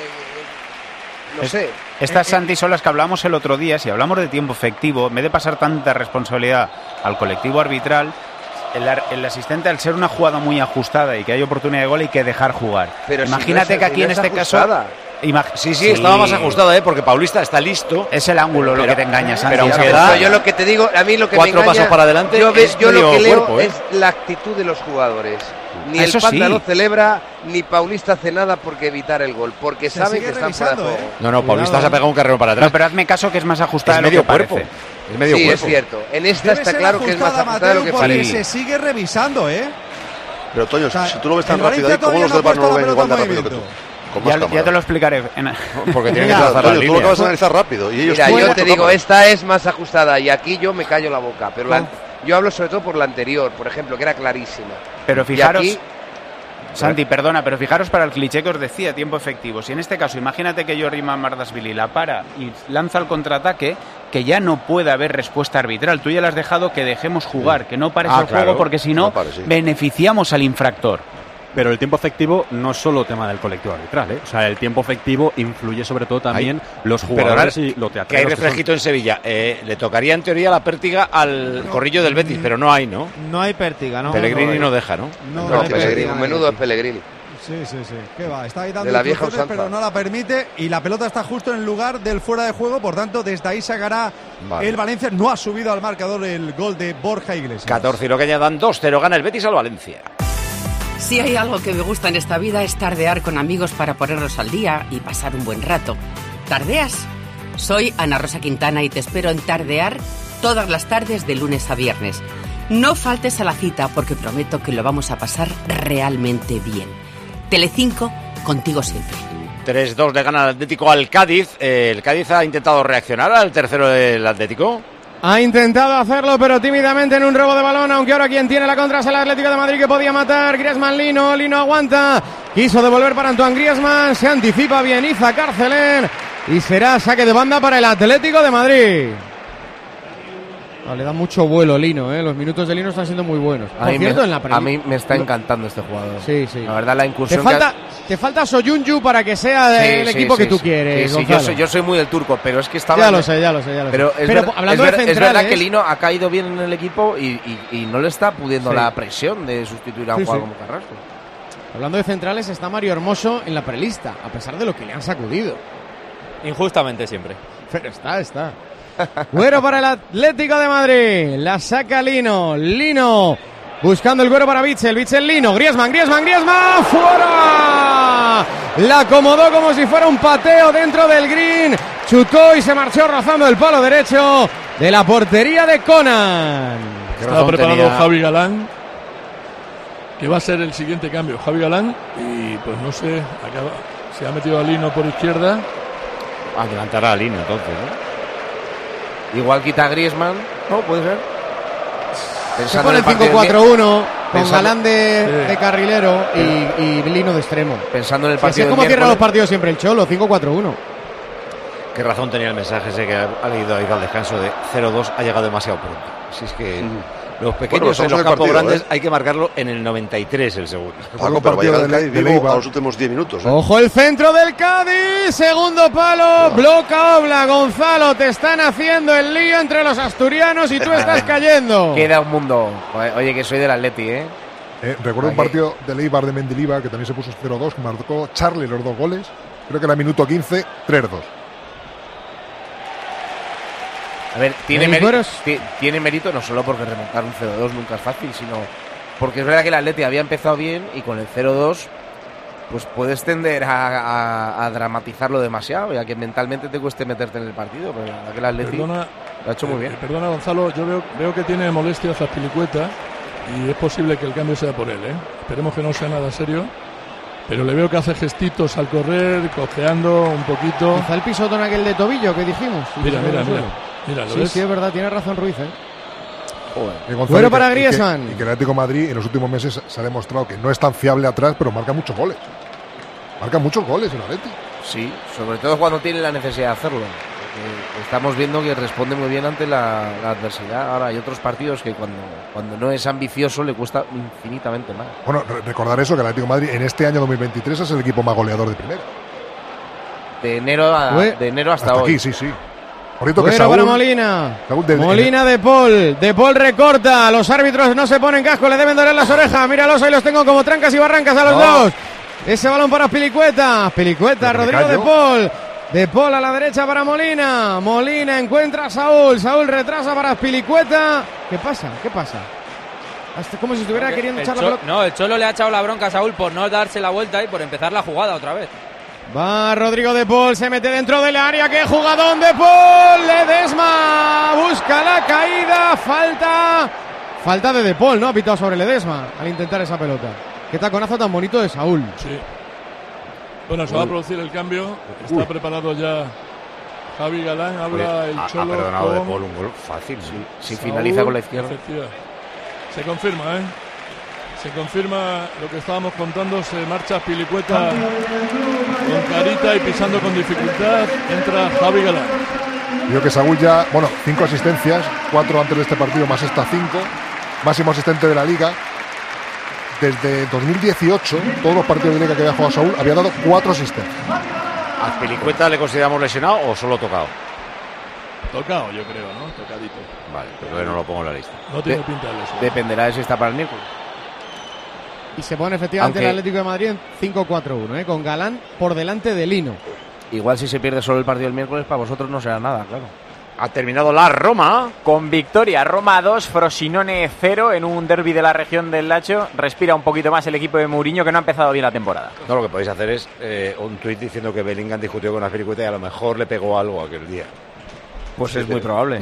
no sé. Estas, Santi, son las que hablamos el otro día. Si hablamos de tiempo efectivo, en vez de pasar tanta responsabilidad al colectivo arbitral, el asistente, al ser una jugada muy ajustada y que hay oportunidad de gol, hay que dejar jugar. Pero imagínate si que aquí en este caso... Sí, estaba más ajustada, porque Paulista está listo. Es el ángulo lo que te engaña, Santi. Pero yo lo que te digo, a mí lo que 4 me engaña, pasos para adelante. Yo lo que leo es la actitud de los jugadores. Ni el Panda lo celebra, ni Paulista hace nada porque evitar el gol, porque sabe que están fuera de juego. No, Paulista se ha pegado un carrero para atrás. No, pero hazme caso que es más ajustada de lo que parece. Es medio cuerpo. Es cierto. En esta está claro que es más ajustada de lo que parece. Se sigue revisando, Pero Toño, si tú lo ves tan rápido, ¿cómo los del Bar no lo ven igual de rápido que tú? Ya te lo explicaré. Porque tiene que trazar la línea. Tú lo acabas de analizar rápido. Y ellos yo te digo, esta es más ajustada y aquí yo me callo la boca. Pero yo hablo sobre todo por la anterior, por ejemplo, que era clarísima. Pero fijaros... Aquí, Santi, perdona, pero fijaros para el cliché que os decía, tiempo efectivo. Si en este caso, imagínate que Jordi Mamardashvili la para y lanza el contraataque, que ya no puede haber respuesta arbitral. Tú ya le has dejado que dejemos jugar, que no pares el juego, porque si no, beneficiamos al infractor. Pero el tiempo efectivo no es solo tema del colectivo arbitral, O sea, el tiempo efectivo influye sobre todo también los jugadores y los teatros. Que hay reflejito en Sevilla. Le tocaría en teoría la pértiga al Corrillo del Betis, pero no hay, ¿no? No hay pértiga, ¿no? Pellegrini no deja, ¿no? No, Pellegrini, menudo es Pellegrini. Sí. ¿Qué va? Está ahí dando de la vieja instrucciones, usanza. pero no la permite. Y la pelota está justo en el lugar del fuera de juego. Por tanto, desde ahí sacará el Valencia. No ha subido al marcador el gol de Borja Iglesias. 14 y lo que añadan 2-0. Gana el Betis al Valencia. Si hay algo que me gusta en esta vida es tardear con amigos para ponernos al día y pasar un buen rato. ¿Tardeas? Soy Ana Rosa Quintana y te espero en Tardear todas las tardes de lunes a viernes. No faltes a la cita porque prometo que lo vamos a pasar realmente bien. Telecinco, contigo siempre. 3-2 le gana el Atlético al Cádiz. El Cádiz ha intentado reaccionar al tercero del Atlético. Ha intentado hacerlo, pero tímidamente en un robo de balón, aunque ahora quien tiene la contra es el Atlético de Madrid, que podía matar. Griezmann, Lino aguanta. Quiso devolver para Antoine Griezmann. Se anticipa bien Iza Carcelén. Y será saque de banda para el Atlético de Madrid. Le da mucho vuelo Lino, Los minutos de Lino están siendo muy buenos. A mí me está encantando este jugador. Sí. La verdad, la incursión Te falta Soyuncu para que sea el equipo que tú quieres. Sí, yo soy muy del turco, pero es que estaba... Ya lo sé. Pero hablando de centrales, es verdad que Lino ha caído bien en el equipo y no le está pudiendo la presión de sustituir a un jugador como Carrasco. Hablando de centrales, está Mario Hermoso en la prelista, a pesar de lo que le han sacudido. Injustamente siempre. Pero está. Güero para el Atlético de Madrid. La saca Lino. Buscando el Güero para Bitzel. Lino. Griezmann. ¡Fuera! La acomodó como si fuera un pateo dentro del green. Chutó y se marchó rozando el palo derecho de la portería de Conan. Está preparado Javi Galán, que va a ser el siguiente cambio. Javi Galán, y pues no sé, se ha metido a Lino por izquierda. Adelantará a Lino entonces, ¿no? Igual quita a Griezmann, ¿no? Puede ser. Se pone el 5-4-1 con Galán de carrilero y Lino de extremo. Pensando en el partido. Así es como cierra los partidos siempre el Cholo, 5-4-1. Qué razón tenía el mensaje ese que ha leído ahí al descanso de 0-2, ha llegado demasiado pronto. Si es que los pequeños en los campos grandes hay que marcarlo en el 93 el segundo. Paco, pero va a llegar el Cádiz vivo a los últimos 10 minutos. Ojo el centro del Cádiz, segundo palo, bloca Obla. Gonzalo, te están haciendo el lío entre los asturianos y tú estás cayendo. Queda un mundo. Oye, que soy del Atleti, Recuerdo un partido del Eibar de Mendilibar que también se puso 0-2, que marcó Charlie los 2 goles. Creo que era minuto 15, 3-2. A ver, tiene mérito no solo porque remontar un 0-2 nunca es fácil, sino porque es verdad que el Atleti había empezado bien y con el 0-2 pues puedes tender a dramatizarlo demasiado y a que mentalmente te cueste meterte en el partido, pero la verdad que el Atleti lo ha hecho muy bien. Perdona, Gonzalo, yo veo que tiene molestias Azpilicueta y es posible que el cambio sea por él, Esperemos que no sea nada serio. Pero le veo que hace gestitos al correr, cojeando un poquito. Quizá el pisotón aquel de tobillo que dijimos. Mira, ¿lo ves? Sí, es verdad, tiene razón Ruiz, Bueno, para Griezmann. Y que el Atlético de Madrid en los últimos meses se ha demostrado que no es tan fiable atrás, pero marca muchos goles. Marca muchos goles el Atlético. Sí, sobre todo cuando tiene la necesidad de hacerlo. Porque estamos viendo que responde muy bien ante la adversidad. Ahora hay otros partidos que cuando no es ambicioso le cuesta infinitamente más. Bueno, recordar eso, que el Atlético de Madrid en este año 2023 es el equipo más goleador de primera. De enero hasta hoy. Aquí, sí. Bonito que para Molina. Molina de Paul recorta. Los árbitros no se ponen casco, le deben doler las orejas. Míralos, ahí los tengo como trancas y barrancas a los dos. Ese balón para Pilicueta, Rodrigo de Paul. De Paul a la derecha para Molina. Molina encuentra a Saúl retrasa para Pilicueta. ¿Qué pasa? Hasta como si estuviera queriendo echar la pelota. No, el Cholo le ha echado la bronca a Saúl por no darse la vuelta y por empezar la jugada otra vez. Va Rodrigo de Paul, se mete dentro del área. ¡Qué jugadón de Paul! Ledesma busca la caída. Falta de Paul, ¿no? Ha pitado sobre Ledesma al intentar esa pelota. Qué taconazo tan bonito de Saúl. Sí. Bueno, se va a producir el cambio. Está preparado ya Javi Galán. Habla el Cholo. Ha perdonado de Paul un gol fácil. Si finaliza con la izquierda. Se confirma, Se confirma lo que estábamos contando. Se marcha Pilicueta con carita y pisando con dificultad. Entra Javi Galán. Yo que Saúl ya, 5 asistencias, 4 antes de este partido, más esta 5. Máximo asistente de la Liga. Desde 2018, todos los partidos de Liga que había jugado Saúl, había dado 4 asistencias. ¿A Pilicueta le consideramos lesionado o solo tocado? Tocado, yo creo, ¿no? Tocadito. Vale, pero no lo pongo en la lista. No tiene pinta de lesión. Dependerá de si está para el miércoles. Y se pone efectivamente el Atlético de Madrid en 5-4-1, con Galán por delante de Lino. Igual si se pierde solo el partido el miércoles, para vosotros no será nada, claro. Ha terminado la Roma. Con victoria, Roma 2, Frosinone 0 en un derbi de la región del Lacio. Respira un poquito más el equipo de Mourinho, que no ha empezado bien la temporada. No, lo que podéis hacer es un tuit diciendo que Bellingham discutió con Azpilicueta y a lo mejor le pegó algo aquel día. Pues es muy probable.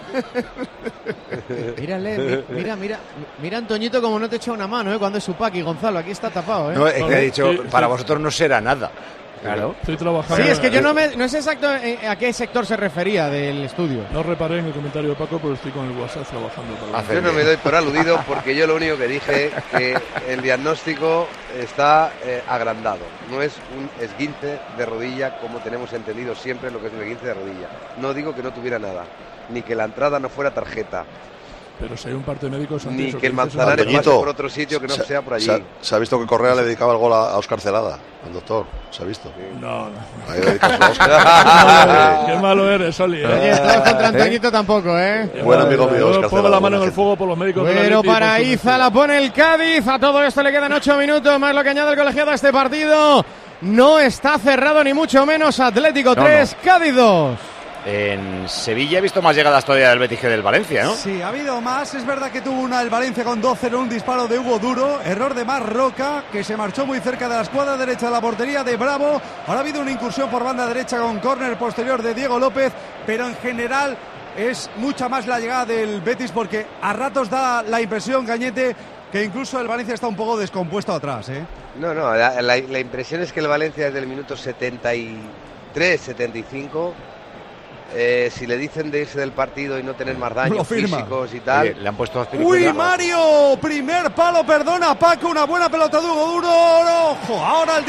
Mírale, mira Antoñito como no te echa una mano, cuando es su Paqui, Gonzalo, aquí está tapado, No, es que he dicho, para vosotros no será nada. Claro. Estoy trabajando. Sí, es que yo no sé exacto a qué sector se refería del estudio. No reparé en el comentario de Paco, pero estoy con el WhatsApp trabajando. Yo no me doy por aludido porque yo lo único que dije que el diagnóstico está agrandado. No es un esguince de rodilla como tenemos entendido siempre lo que es un esguince de rodilla. No digo que no tuviera nada, ni que la entrada no fuera tarjeta. Pero si hay un parte médico... Ni que el Manzanares pase por otro sitio que no sea por allí. Se ha visto que Correa le dedicaba el gol a Óscar Celada, al doctor. ¿Se ha visto? No. Ahí dedicas a Óscar. Qué malo eres, Oli. Oye, esto contra Antoñito tampoco, Buen amigo mío, Óscar Celada. Pongo la mano en el fuego por los médicos. Pero para Iza la pone el Cádiz. A todo esto le quedan 8 minutos, más lo que añade el colegiado a este partido. No está cerrado ni mucho menos. Atlético 3, Cádiz 2. En Sevilla he visto más llegadas todavía del Betis que del Valencia, ¿no? Sí, ha habido más. Es verdad que tuvo una el Valencia con 2-0, un disparo de Hugo Duro, error de Marroca, que se marchó muy cerca de la escuadra derecha de la portería de Bravo. Ahora ha habido una incursión por banda derecha con córner posterior de Diego López, pero en general es mucha más la llegada del Betis porque a ratos da la impresión, Cañete, que incluso el Valencia está un poco descompuesto atrás, ¿eh? No, la impresión es que el Valencia desde el minuto 73, 75... si le dicen de irse del partido y no tener más daños físicos y tal. Le han puesto ¡Uy, Mario! Primer palo, perdona, Paco. Una buena pelota de Hugo Duro. ¡Ojo! Ahora el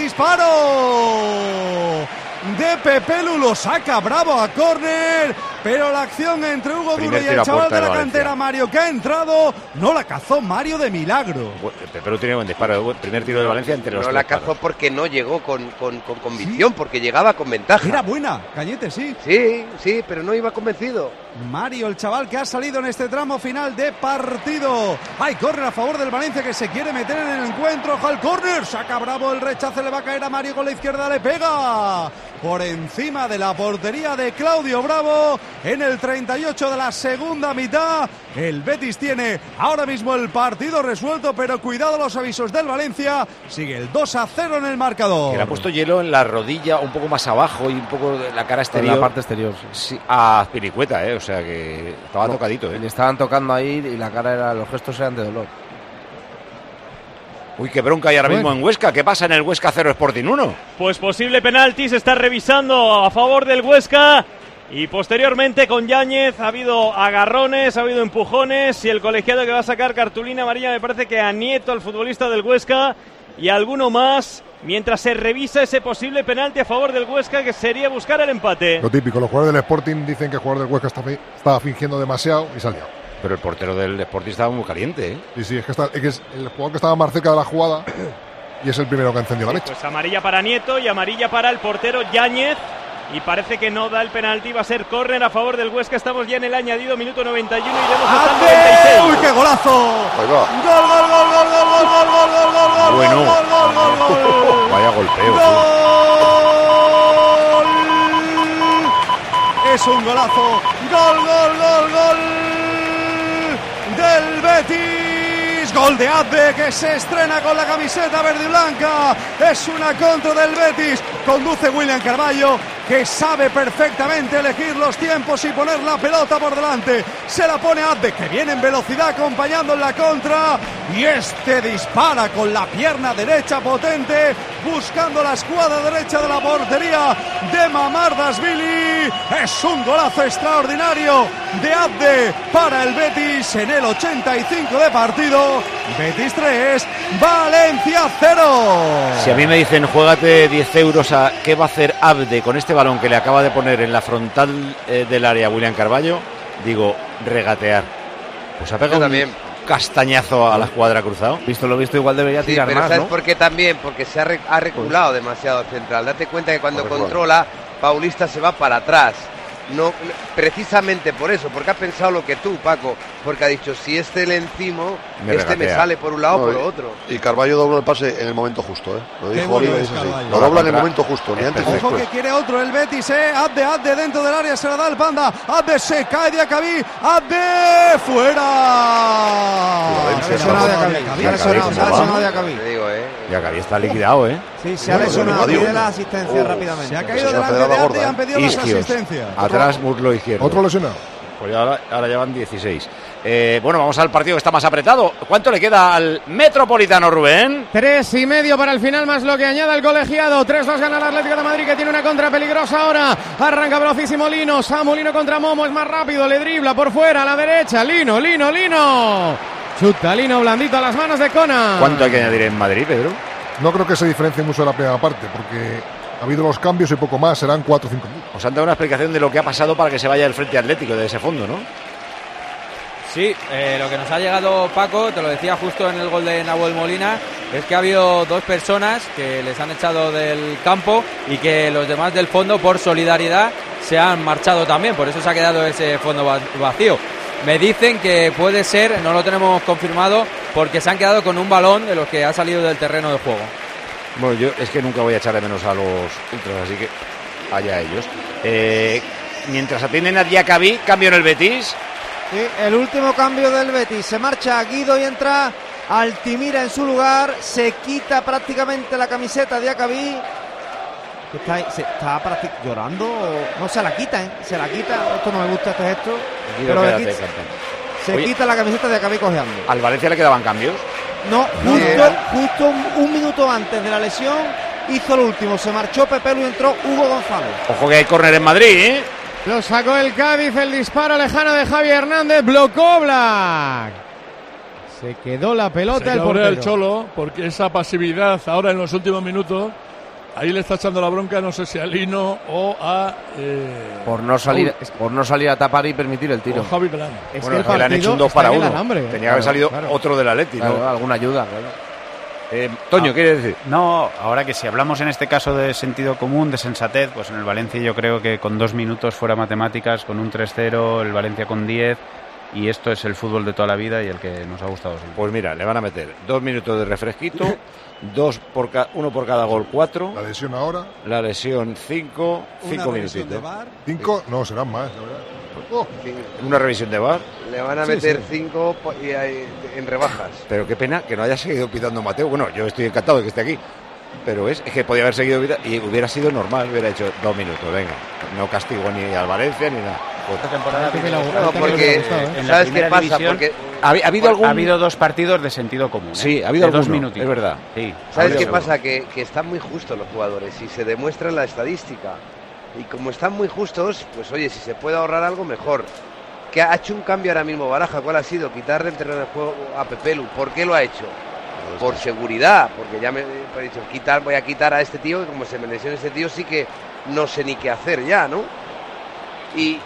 disparo de Pepelu, lo saca Bravo a córner, pero la acción entre Hugo Duro y el chaval de la cantera Mario que ha entrado, no la cazó Mario de milagro. Pepelu tiene buen disparo, primer tiro de Valencia entre los no la cazó porque no llegó con convicción, porque llegaba con ventaja. Era buena, Cañete, sí. Sí, pero no iba convencido. Mario, el chaval que ha salido en este tramo final de partido. Hay córner a favor del Valencia que se quiere meter en el encuentro. Ojo al córner, saca Bravo el rechace, le va a caer a Mario con la izquierda, le pega por encima de la portería de Claudio Bravo en el 38 de la segunda mitad. El Betis tiene ahora mismo el partido resuelto, pero cuidado los avisos del Valencia. Sigue el 2-0 en el marcador. Que le ha puesto hielo en la rodilla, un poco más abajo y un poco de la cara exterior. En la parte exterior, sí. A Azpilicueta, o sea que estaba tocadito. Le estaban tocando ahí y la cara los gestos eran de dolor. Uy, qué bronca hay ahora mismo en Huesca. ¿Qué pasa en el Huesca 0 Sporting 1? Pues posible penalti, se está revisando a favor del Huesca. Y posteriormente con Yáñez ha habido agarrones, ha habido empujones. Y el colegiado que va a sacar cartulina amarilla, me parece que a Nieto, el futbolista del Huesca, y alguno más, mientras se revisa ese posible penalti a favor del Huesca, que sería buscar el empate. Lo típico, los jugadores del Sporting dicen que el jugador del Huesca estaba fingiendo demasiado y salió. Pero el portero del Sporting estaba muy caliente, ¿eh? Sí, es que es el jugador que estaba más cerca de la jugada y es el primero que encendió la mecha. Pues amarilla para Nieto y amarilla para el portero Yáñez. Y parece que no da el penalti, va a ser córner a favor del Huesca. Estamos ya en el añadido, minuto 91, iremos hasta el 96. ¡Uy, qué golazo! Ahí va. ¡Gol! Bueno, vaya golpeo. ¡Gol! Es un golazo. ¡Gol! Del Betis, gol de Abde que se estrena con la camiseta verde y blanca. Es una contra del Betis, conduce William Carballo, que sabe perfectamente elegir los tiempos y poner la pelota por delante. Se la pone Abde, que viene en velocidad acompañando en la contra, y este dispara con la pierna derecha potente, buscando la escuadra derecha de la portería de Mamardashvili. Es un golazo extraordinario de Abde para el Betis en el 85 de partido. Betis 3, Valencia 0. Si a mí me dicen, juégate 10 euros a qué va a hacer Abde con este balón que le acaba de poner en la frontal del área William Carballo, digo, regatear. Pues ha pegado también castañazo a la escuadra cruzado. Visto lo visto, igual debería tirar pero más, ¿sabes ¿no? por qué también? Porque se ha reculado demasiado al central. Date cuenta que cuando controla, Paulista se va para atrás. No, precisamente por eso, porque ha pensado lo que tú, Paco, porque ha dicho, si le encimo, me sale por un lado o por otro. Y Carballo dobla el pase en el momento justo, ¿eh? Lo dijo Oliver, lo dobla en el momento justo, ni antes ni después. Ojo que quiere otro el Betis, Abde dentro del área, se la da el Panda, Abde se cae Diacabí, Abde fuera. Diacabí está liquidado, Sí, se ha lesionado, pide la asistencia rápidamente. Se ha caído delante de Abde y han pedido las asistencias. Atrás, muslo izquierdo. Otro lesionado. Pues ahora llevan 16. Bueno, vamos al partido que está más apretado. ¿Cuánto le queda al Metropolitano, Rubén? 3,5 para el final, más lo que añada el colegiado. 3-2 gana el Atlético de Madrid, que tiene una contra peligrosa ahora. Arranca velocísimo Lino. Samu Lino contra Momo, es más rápido, le dribla por fuera a la derecha. Lino. Chuta Lino, blandito a las manos de Conan. ¿Cuánto hay que añadir en Madrid, Pedro? No creo que se diferencie mucho de la primera parte, porque ha habido los cambios y poco más, serán 4 o 5 minutos. Os han dado una explicación de lo que ha pasado para que se vaya el Frente Atlético de ese fondo, ¿no? Sí, lo que nos ha llegado, Paco, te lo decía justo en el gol de Nahuel Molina, es que ha habido 2 personas que les han echado del campo y que los demás del fondo, por solidaridad, se han marchado también, por eso se ha quedado ese fondo vacío. Me dicen que puede ser, no lo tenemos confirmado, porque se han quedado con un balón de los que ha salido del terreno de juego. Bueno, yo es que nunca voy a echar de menos a los ultras, así que allá ellos. Mientras atienden a Diacabí, cambio en el Betis. Sí, el último cambio del Betis. Se marcha Guido y entra Altimira en su lugar. Se quita prácticamente la camiseta de Diacabí. Está llorando. No, se la quita, Se la quita. Esto no me gusta, este gesto. Pero se quita la camiseta de Diacabí cojeando. ¿Al Valencia le quedaban cambios? No, justo un minuto antes de la lesión hizo el último. Se marchó Pepelu y entró Hugo González. Ojo que hay córner en Madrid, ¿eh? Lo sacó el Cádiz, el disparo lejano de Javi Hernández, blocó Black. Se quedó la pelota el portero. El Cholo, porque esa pasividad ahora en los últimos minutos, ahí le está echando la bronca, no sé si a Lino o a... Por no salir a tapar y permitir el tiro. O Javi Belán. Es que le han hecho un 2 para 1. Tenía que haber salido otro del Atleti, ¿no? Alguna ayuda, Toño, ¿quiere decir? No, ahora que si hablamos en este caso de sentido común, de sensatez, pues en el Valencia yo creo que con 2 minutos fuera matemáticas, con un 3-0, el Valencia con 10, y esto es el fútbol de toda la vida y el que nos ha gustado siempre. Pues mira, le van a meter 2 minutos de refresquito, 1 por cada gol, 4. La lesión ahora. La lesión 5 minutitos. 5, no, serán más, la verdad. Una revisión de VAR. Le van a meter 5 en rebajas. Pero qué pena que no haya seguido pitando Mateo. Bueno, yo estoy encantado de que esté aquí. Pero es que podía haber seguido y hubiera sido normal, hubiera hecho 2 minutos. Venga, no castigo ni al Valencia ni nada. Esta temporada porque ¿sabes qué pasa? Porque ha habido 2 partidos de sentido común. Sí, ha habido 2 minutos. Es verdad. Sí. ¿Sabes qué pasa? Que están muy justos los jugadores y se demuestra en la estadística. Y como están muy justos, pues oye, si se puede ahorrar algo, mejor. Que ha hecho un cambio ahora mismo Baraja. ¿Cuál ha sido? Quitar del terreno de juego a Pepelu. ¿Por qué lo ha hecho? Por seguridad, porque ya me he dicho, voy a quitar a este tío, que como se me lesiona este tío, sí que no sé ni qué hacer ya, ¿no? Y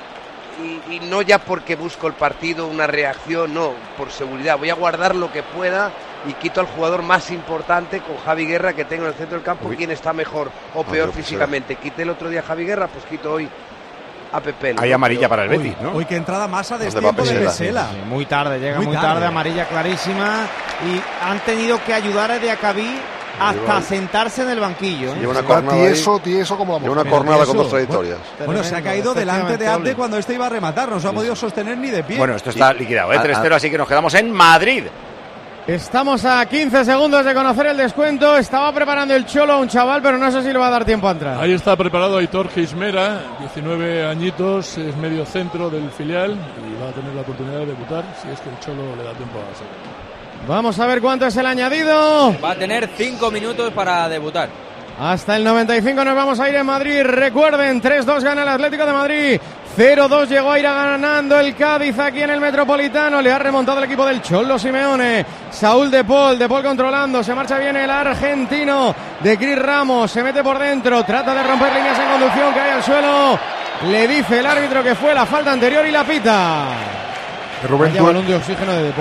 no ya porque busco el partido, una reacción, no, por seguridad. Voy a guardar lo que pueda y quito al jugador más importante con Javi Guerra que tengo en el centro del campo. ¿Quién está mejor o peor físicamente? Quité el otro día a Javi Guerra, pues quito hoy a Pepe. Hay amarilla para el Betis, ¿no? Hoy que entrada más a destiempo de Pesela. Sí, muy tarde, llega muy tarde, amarilla clarísima. Y han tenido que ayudar a Diacabí hasta sentarse en el banquillo. Lleva una cornada tieso como la una cornada con 2 trayectorias. Bueno, se ha caído delante de Abde cuando este iba a rematar. No se ha podido sostener ni de pie. Bueno, esto está liquidado, 3-0, así que nos quedamos en Madrid. Estamos a 15 segundos de conocer el descuento. Estaba preparando el Cholo a un chaval, pero no sé si le va a dar tiempo a entrar. Ahí está preparado Aitor Gismera, 19 añitos, es medio centro del filial y va a tener la oportunidad de debutar si es que el Cholo le da tiempo a hacerlo. Vamos a ver cuánto es el añadido. Va a tener 5 minutos para debutar. Hasta el 95 nos vamos a ir en Madrid. Recuerden, 3-2 gana el Atlético de Madrid. 0-2 llegó a ir ganando el Cádiz aquí en el Metropolitano. Le ha remontado el equipo del Cholo Simeone. Saúl De Paul controlando. Se marcha bien el argentino de Cris Ramos. Se mete por dentro. Trata de romper líneas en conducción. Cae al suelo. Le dice el árbitro que fue la falta anterior y la pita. Rubén, balón de oxígeno de Paul.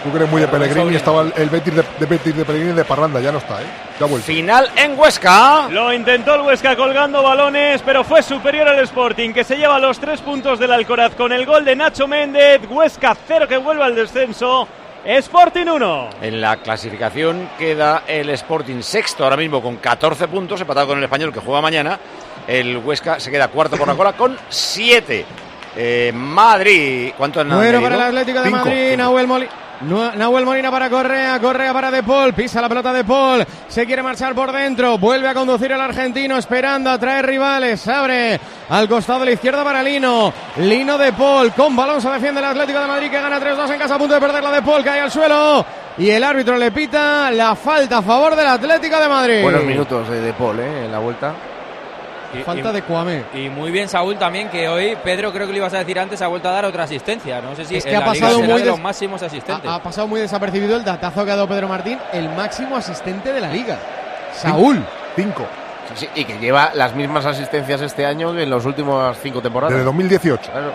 Tú que eres muy de Pellegrini, estaba el Betis de Pellegrini de parranda, ya no está, ya ha vuelto. Final en Huesca. Lo intentó el Huesca colgando balones, pero fue superior al Sporting, que se lleva los 3 puntos del Alcoraz con el gol de Nacho Méndez. Huesca 0, que vuelve al descenso. Sporting 1. En la clasificación queda el Sporting sexto ahora mismo con 14 puntos, empatado con el Español que juega mañana. El Huesca se queda cuarto por la cola con 7. Madrid, ¿cuánto han añadido? Para el Atlético de Madrid, Nahuel Molina para Correa para De Paul, pisa la pelota De Paul, se quiere marchar por dentro, vuelve a conducir el argentino esperando a traer rivales, abre al costado de la izquierda para Lino De Paul, con balón se defiende el Atlético de Madrid que gana 3-2 en casa, a punto de perder la De Paul, cae al suelo y el árbitro le pita la falta a favor del Atlético de Madrid. Buenos minutos de Paul en la vuelta. Falta de Cuamé. Y muy bien Saúl también, que hoy Pedro, creo que lo ibas a decir antes, ha vuelto a dar otra asistencia. No sé si es que ha pasado muy de los máximos asistentes. Ha pasado muy desapercibido el datazo que ha dado Pedro Martín, el máximo asistente de la liga. Saúl. 5. Sí, y que lleva las mismas asistencias este año que en las últimas 5 temporadas. Desde 2018. Claro.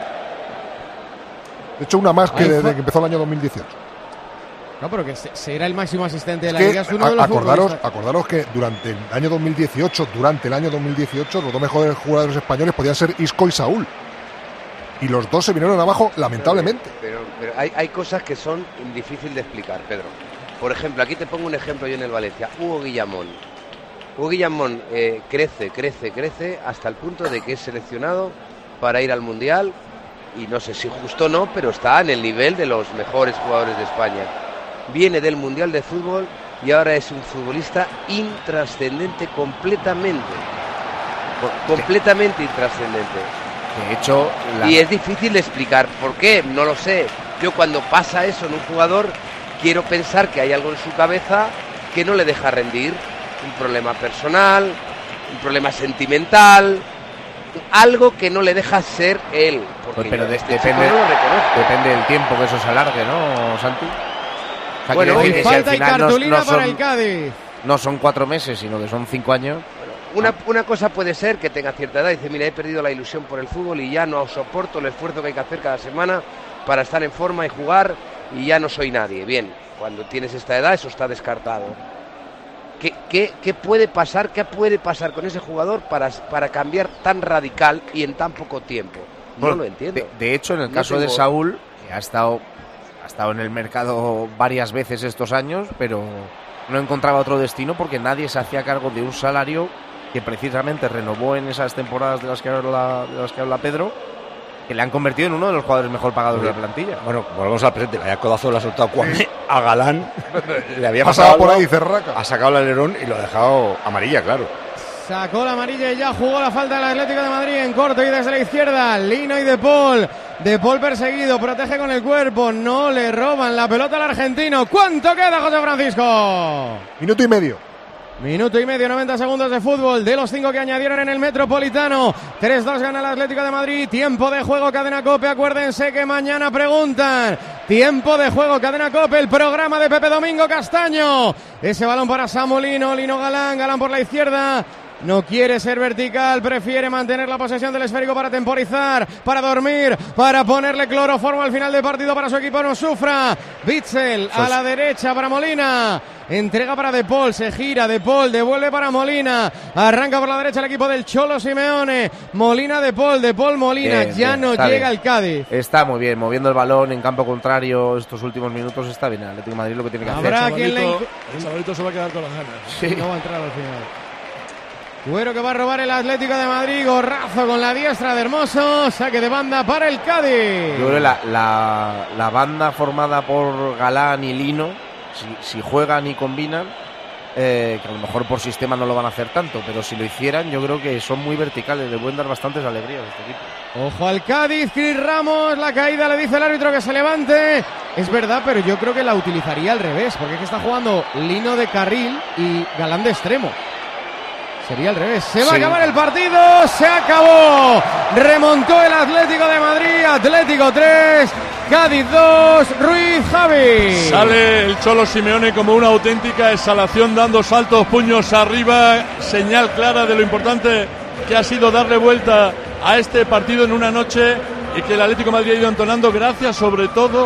De hecho, una más que desde que empezó el año 2018. No, pero que será el máximo asistente de la liga. Es uno de los acordaros que durante el año 2018, los dos mejores jugadores españoles podían ser Isco y Saúl. Y los dos se vinieron abajo, lamentablemente. Pero hay cosas que son difíciles de explicar, Pedro. Por ejemplo, aquí te pongo un ejemplo yo en el Valencia. Hugo Guillamón crece hasta el punto de que es seleccionado para ir al Mundial. Y no sé si justo o no, pero está en el nivel de los mejores jugadores de España. Viene del Mundial de Fútbol y ahora es un futbolista intrascendente completamente intrascendente. De hecho, y es difícil de explicar por qué, no lo sé. Yo cuando pasa eso en un jugador quiero pensar que hay algo en su cabeza que no le deja rendir, un problema personal, un problema sentimental, algo que no le deja ser él. Porque pero depende del tiempo que eso se alargue, ¿no, Santi? O sea, bueno, y falta y cartulina para el Cádiz. No son 4 meses, sino que son 5 años. Una cosa puede ser que tenga cierta edad y dice, mira, he perdido la ilusión por el fútbol y ya no soporto el esfuerzo que hay que hacer cada semana para estar en forma y jugar y ya no soy nadie. Bien, cuando tienes esta edad eso está descartado. ¿Qué puede pasar? ¿Qué puede pasar con ese jugador para cambiar tan radical y en tan poco tiempo? No lo entiendo. De hecho, en el caso de Saúl, que ha estado en el mercado varias veces estos años, pero no encontraba otro destino porque nadie se hacía cargo de un salario que precisamente renovó en esas temporadas de las que habla Pedro, que le han convertido en uno de los jugadores mejor pagados de la plantilla. Bueno, volvemos al presente. Vaya codazo le ha soltado Cuamé a Galán. Le había pasado por ahí Cerraca. Ha sacado el alerón y lo ha dejado amarilla, claro. Sacó la amarilla y ya jugó la falta del Atlético de Madrid en corto y desde la izquierda. Lino y De Paul. De Paul perseguido, protege con el cuerpo. No le roban la pelota al argentino. ¿Cuánto queda, José Francisco? Minuto y medio, 90 segundos de fútbol de los 5 que añadieron en el Metropolitano. 3-2 gana el Atlético de Madrid. Tiempo de juego, Cadena COPE. Acuérdense que mañana preguntan. Tiempo de juego, Cadena COPE, el programa de Pepe Domingo Castaño. Ese balón para Samolino, Lino Galán por la izquierda. No quiere ser vertical, prefiere mantener la posesión del esférico para temporizar, para dormir, para ponerle cloroformo al final del partido para su equipo no sufra. Bitzel a la derecha para Molina. Entrega para De Paul, se gira De Paul, devuelve para Molina. Arranca por la derecha el equipo del Cholo Simeone. Molina De Paul Molina. Ya no llega el Cádiz. Está muy bien, moviendo el balón en campo contrario estos últimos minutos. Está bien el Atlético de Madrid lo que tiene que hacer. El Sabalito se va a quedar con las ganas. Sí. No va a entrar al final. Güero que va a robar el Atlético de Madrid. Gorrazo con la diestra de Hermoso. Saque de banda para el Cádiz. Yo creo que la banda formada por Galán y Lino, si juegan y combinan, que a lo mejor por sistema no lo van a hacer tanto, pero si lo hicieran yo creo que son muy verticales, le pueden dar bastantes alegrías a este equipo. Ojo al Cádiz, Cris Ramos, la caída, le dice el árbitro que se levante. Es verdad, pero yo creo que la utilizaría al revés, porque es que está jugando Lino de carril y Galán de extremo. Sería al revés. Se va a acabar el partido. Se acabó. Remontó el Atlético de Madrid. Atlético 3, Cádiz 2, Ruiz Javi. Sale el Cholo Simeone como una auténtica exhalación, dando saltos, puños arriba. Señal clara de lo importante que ha sido darle vuelta a este partido en una noche y que el Atlético de Madrid ha ido entonando gracias sobre todo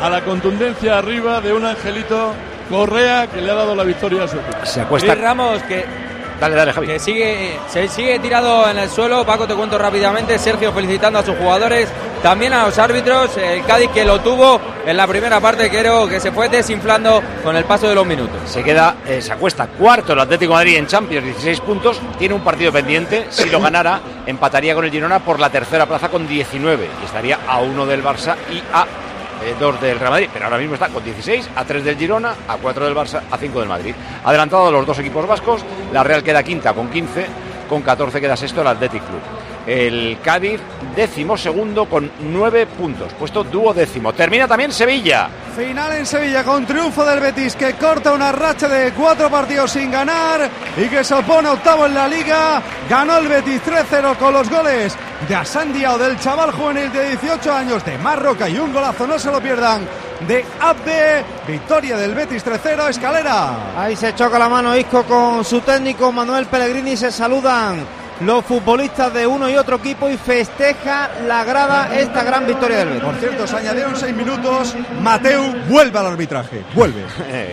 a la contundencia arriba de un Angelito Correa que le ha dado la victoria a su equipo. Se acuesta. Y Ramos, que Dale, Javi. Que se sigue tirado en el suelo. Paco, te cuento rápidamente. Sergio felicitando a sus jugadores, también a los árbitros. El Cádiz, que lo tuvo en la primera parte, creo que se fue desinflando con el paso de los minutos. Se acuesta cuarto el Atlético de Madrid en Champions, 16 puntos. Tiene un partido pendiente. Si lo ganara, empataría con el Girona por la tercera plaza con 19 y estaría a 1 del Barça y a 2 del Real Madrid, pero ahora mismo está con 16, a 3 del Girona, a 4 del Barça, a 5 del Madrid. Adelantado a los dos equipos vascos, la Real queda quinta con 15, con 14 queda sexto el Athletic Club. El Cádiz, 12º con 9 puntos, puesto 12º. Termina también Sevilla. Final en Sevilla con triunfo del Betis, que corta una racha de 4 partidos sin ganar y que se pone octavo en la Liga. Ganó el Betis 3-0 con los goles de Hassan Diao, del chaval juvenil de 18 años, de Marroca, y un golazo, no se lo pierdan, de Abde. Victoria del Betis 3-0, Escalera. Ahí se choca la mano Isco con su técnico Manuel Pellegrini, se saludan los futbolistas de uno y otro equipo y festeja la grada esta gran victoria del Betis. Por cierto, se añadieron 6 minutos. Mateu vuelve al arbitraje. Vuelve.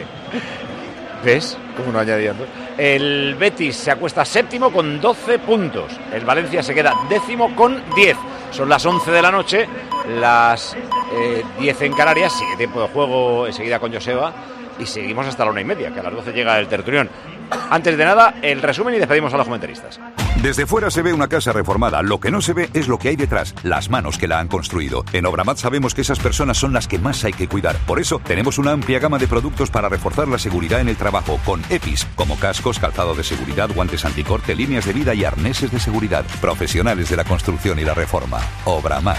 ¿Ves? ¿Cómo no añadiendo? El Betis se acuesta séptimo con 12 puntos. El Valencia se queda décimo con 10. Son las 11 de la noche, las 10 en Canarias. Sigue tiempo de juego enseguida con Joseba. Y seguimos hasta la 1:30, que a las 12 llega el tertulión. Antes de nada, el resumen y despedimos a los comentaristas. Desde fuera se ve una casa reformada. Lo que no se ve es lo que hay detrás, las manos que la han construido. En Obramat sabemos que esas personas son las que más hay que cuidar. Por eso tenemos una amplia gama de productos para reforzar la seguridad en el trabajo, con EPIs, como cascos, calzado de seguridad, guantes anticorte, líneas de vida y arneses de seguridad. Profesionales de la construcción y la reforma. Obramat.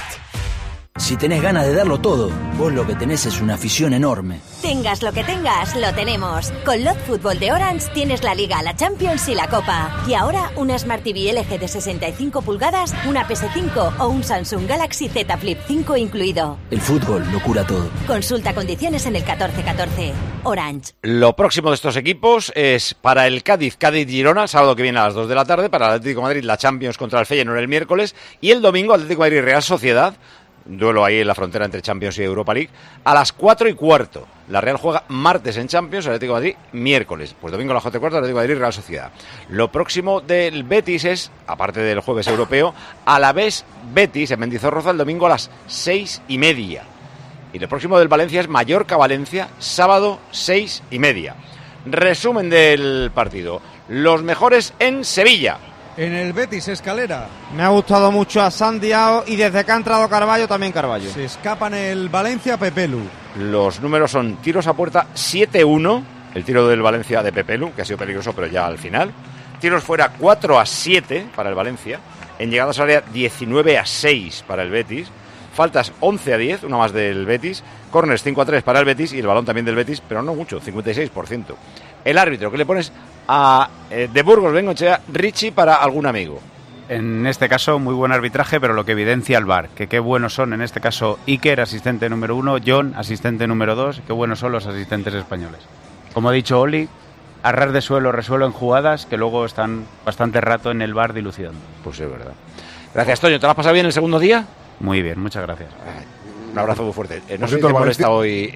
Si tenés ganas de darlo todo, vos lo que tenés es una afición enorme. Tengas lo que tengas, lo tenemos. Con Lot Fútbol de Orange tienes la Liga, la Champions y la Copa. Y ahora una Smart TV LG de 65 pulgadas, una PS5 o un Samsung Galaxy Z Flip 5 incluido. El fútbol lo cura todo. Consulta condiciones en el 1414. Orange. Lo próximo de estos equipos es para el Cádiz-Girona, sábado que viene a las 2 de la tarde. Para el Atlético de Madrid, la Champions contra el Feyenoord el miércoles. Y el domingo, Atlético de Madrid-Real Sociedad. Duelo ahí en la frontera entre Champions y Europa League, a las 4:15. La Real juega martes en Champions, el Atlético de Madrid miércoles. Pues domingo a las 4:15, Atlético de Madrid, Real Sociedad. Lo próximo del Betis es, aparte del jueves europeo, Alavés Betis en Mendizorroza el domingo a las 6:30. Y lo próximo del Valencia es Mallorca-Valencia, sábado 6:30. Resumen del partido. Los mejores en Sevilla. En el Betis, Escalera. Me ha gustado mucho a Sandiao y desde que ha entrado Carballo, también Carballo. Se escapan el Valencia, Pepelu. Los números son tiros a puerta 7-1, el tiro del Valencia de Pepelu, que ha sido peligroso pero ya al final. Tiros fuera 4-7 para el Valencia. En llegadas al área 19-6 para el Betis. Faltas 11-10, una más del Betis. Corners 5-3 para el Betis y el balón también del Betis, pero no mucho, 56%. El árbitro, ¿qué le pones a de Burgos Bengochea, Richie para algún amigo? En este caso, muy buen arbitraje, pero lo que evidencia el VAR, que qué buenos son, en este caso, Iker, asistente número 1, John, asistente número 2, qué buenos son los asistentes españoles. Como ha dicho Oli, a ras de suelo resuelven jugadas que luego están bastante rato en el VAR dilucidando. Pues es verdad. Gracias, Toño. ¿Te lo has pasado bien el segundo día? Muy bien, muchas gracias. Un abrazo muy fuerte. No sé si te molesta hoy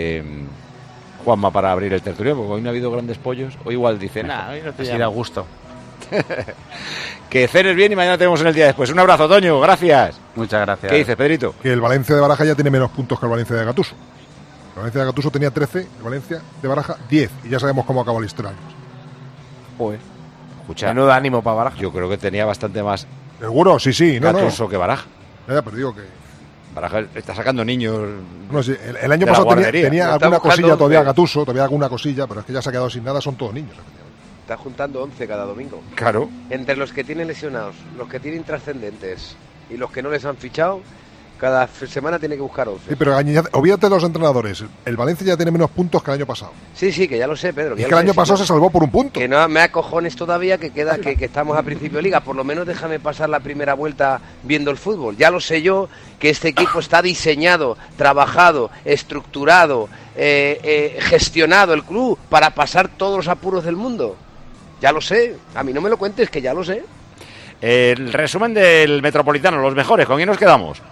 Juanma para abrir el tertulión, porque hoy no ha habido grandes pollos. Hoy igual dice, nada, hoy no te da gusto. Que cenes bien y mañana te vemos en el día después. Un abrazo, Toño, gracias. Muchas gracias. ¿Qué dices, Pedrito? Que el Valencia de Baraja ya tiene menos puntos que el Valencia de Gattuso. El Valencia de Gattuso tenía 13, el Valencia de Baraja 10, y ya sabemos cómo acabó la historia. Joder. Escucha, menudo ánimo para Baraja. Yo creo que tenía bastante más. ¿Seguro? Sí, no, Gattuso que Baraja. Ya, pero digo que Baraja está sacando niños. No, sí, el año pasado tenía alguna cosilla todavía Gattuso, todavía alguna cosilla, pero es que ya se ha quedado sin nada, son todos niños. Está juntando 11 cada domingo. Claro. Entre los que tienen lesionados, los que tienen intrascendentes y los que no les han fichado, cada semana tiene que buscar 11. Sí, pero olvídate de los entrenadores. El Valencia ya tiene menos puntos que el año pasado. Sí, que ya lo sé, Pedro. Es que el año pasado se salvó por un punto. Que no me acojones todavía que queda que estamos a principio de liga. Por lo menos déjame pasar la primera vuelta viendo el fútbol. Ya lo sé yo que este equipo está diseñado, trabajado, estructurado, gestionado el club para pasar todos los apuros del mundo. Ya lo sé. A mí no me lo cuentes, que ya lo sé. El resumen del Metropolitano, los mejores. ¿Con quién nos quedamos?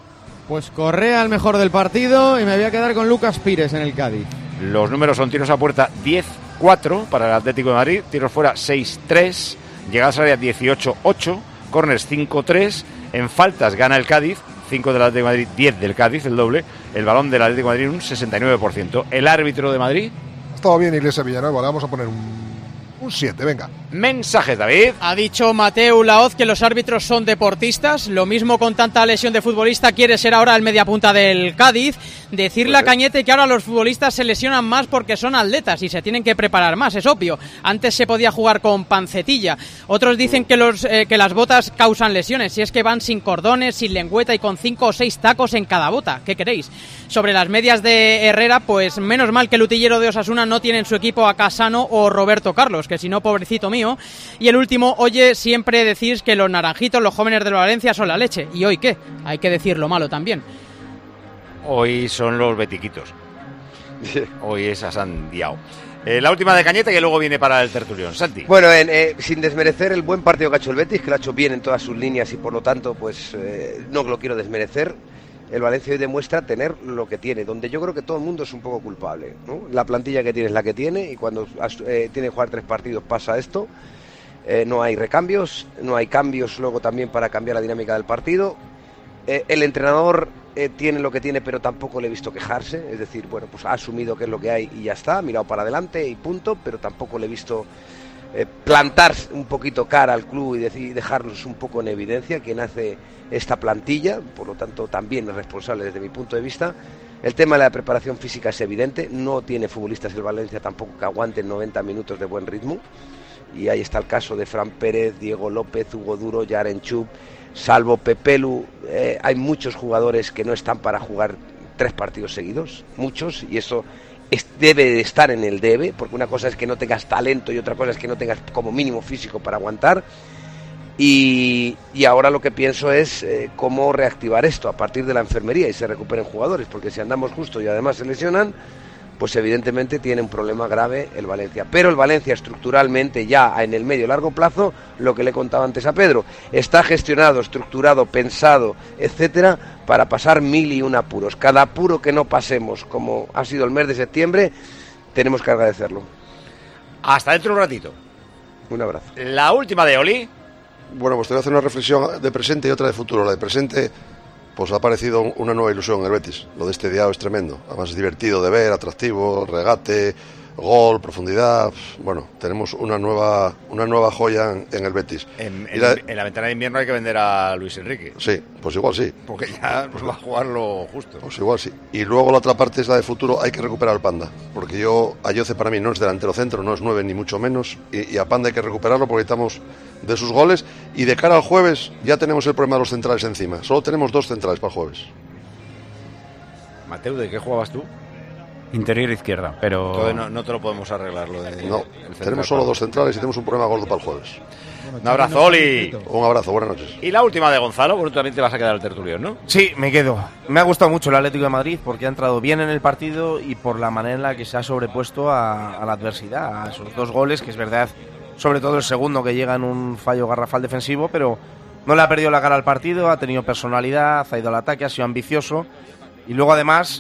Pues Correa el mejor del partido y me voy a quedar con Lucas Pires en el Cádiz. Los números son tiros a puerta 10-4 para el Atlético de Madrid, tiros fuera 6-3, llegadas a área 18-8, corners 5-3, en faltas gana el Cádiz, 5 del Atlético de Madrid, 10 del Cádiz, el doble, el balón del Atlético de Madrid un 69%. El árbitro de Madrid... Ha estado bien Iglesias Villanueva, le vamos a poner un 7, venga. Mensajes, David. Ha dicho Mateu Laoz que los árbitros son deportistas. Lo mismo con tanta lesión de futbolista quiere ser ahora el mediapunta del Cádiz. Decirle a Cañete que ahora los futbolistas se lesionan más porque son atletas y se tienen que preparar más, es obvio. Antes se podía jugar con pancetilla. Otros dicen que las botas causan lesiones. Si es que van sin cordones, sin lengüeta y con 5 o 6 tacos en cada bota. ¿Qué queréis? Sobre las medias de Herrera, pues menos mal que el utillero de Osasuna no tiene en su equipo a Casano o Roberto Carlos, que si no, pobrecito mío. Y el último, oye, siempre decís que los naranjitos, los jóvenes del Valencia, son la leche. ¿Y hoy qué? Hay que decir lo malo también. Hoy son los betiquitos. Hoy es Asandiao. La última de Cañete que luego viene para el tertulión. Santi. Bueno, sin desmerecer el buen partido que ha hecho el Betis, que lo ha hecho bien en todas sus líneas y por lo tanto, pues no lo quiero desmerecer. El Valencia hoy demuestra tener lo que tiene, donde yo creo que todo el mundo es un poco culpable, ¿no? La plantilla que tiene es la que tiene y cuando tiene que jugar 3 partidos pasa esto. No hay recambios, no hay cambios luego también para cambiar la dinámica del partido. El entrenador tiene lo que tiene, pero tampoco le he visto quejarse, es decir, bueno, pues ha asumido que es lo que hay y ya está, ha mirado para adelante y punto, pero tampoco le he visto plantar un poquito cara al club y dejarlos un poco en evidencia quien hace esta plantilla, por lo tanto también es responsable desde mi punto de vista. El tema de la preparación física es evidente, no tiene futbolistas el Valencia tampoco que aguanten 90 minutos de buen ritmo, y ahí está el caso de Fran Pérez, Diego López, Hugo Duro, Yarenchuk, salvo Pepelu, hay muchos jugadores que no están para jugar 3 partidos seguidos, muchos, y eso debe de estar en el debe, porque una cosa es que no tengas talento y otra cosa es que no tengas como mínimo físico para aguantar. Y ahora lo que pienso es cómo reactivar esto a partir de la enfermería y se recuperen jugadores, porque si andamos justo y además se lesionan, pues evidentemente tiene un problema grave el Valencia. Pero el Valencia estructuralmente ya en el medio y largo plazo, lo que le contaba antes a Pedro, está gestionado, estructurado, pensado, etcétera, para pasar 1001 apuros. Cada apuro que no pasemos, como ha sido el mes de septiembre, tenemos que agradecerlo. Hasta dentro de un ratito. Un abrazo. La última de Oli. Bueno, pues te voy a hacer una reflexión de presente y otra de futuro. La de presente, pues ha aparecido una nueva ilusión en el Betis. Lo de este Diao es tremendo. Además es divertido de ver, atractivo, regate, gol, profundidad. Bueno, tenemos una nueva joya en el Betis. En la ventana de invierno hay que vender a Luis Enrique. Sí, pues igual sí. Porque ya pues va a jugarlo justo. Pues igual sí. Y luego la otra parte es la de futuro. Hay que recuperar al Panda. Porque Ayoce para mí no es delantero centro, no es 9 ni mucho menos. Y a Panda hay que recuperarlo porque estamos de sus goles. Y de cara al jueves ya tenemos el problema de los centrales encima. Solo tenemos 2 centrales para el jueves. Mateu, ¿de qué jugabas tú? Interior izquierda, pero... Entonces no te lo podemos arreglar. No, tenemos solo 2 centrales y tenemos un problema gordo para el jueves. Un abrazo, Oli. Un abrazo, buenas noches. Y la última de Gonzalo, bueno, tú también te vas a quedar al tertulión, ¿no? Sí, me quedo. Me ha gustado mucho el Atlético de Madrid porque ha entrado bien en el partido y por la manera en la que se ha sobrepuesto a la adversidad, a esos 2 goles, que es verdad, sobre todo el segundo que llega en un fallo garrafal defensivo, pero no le ha perdido la cara al partido, ha tenido personalidad, ha ido al ataque, ha sido ambicioso y luego además...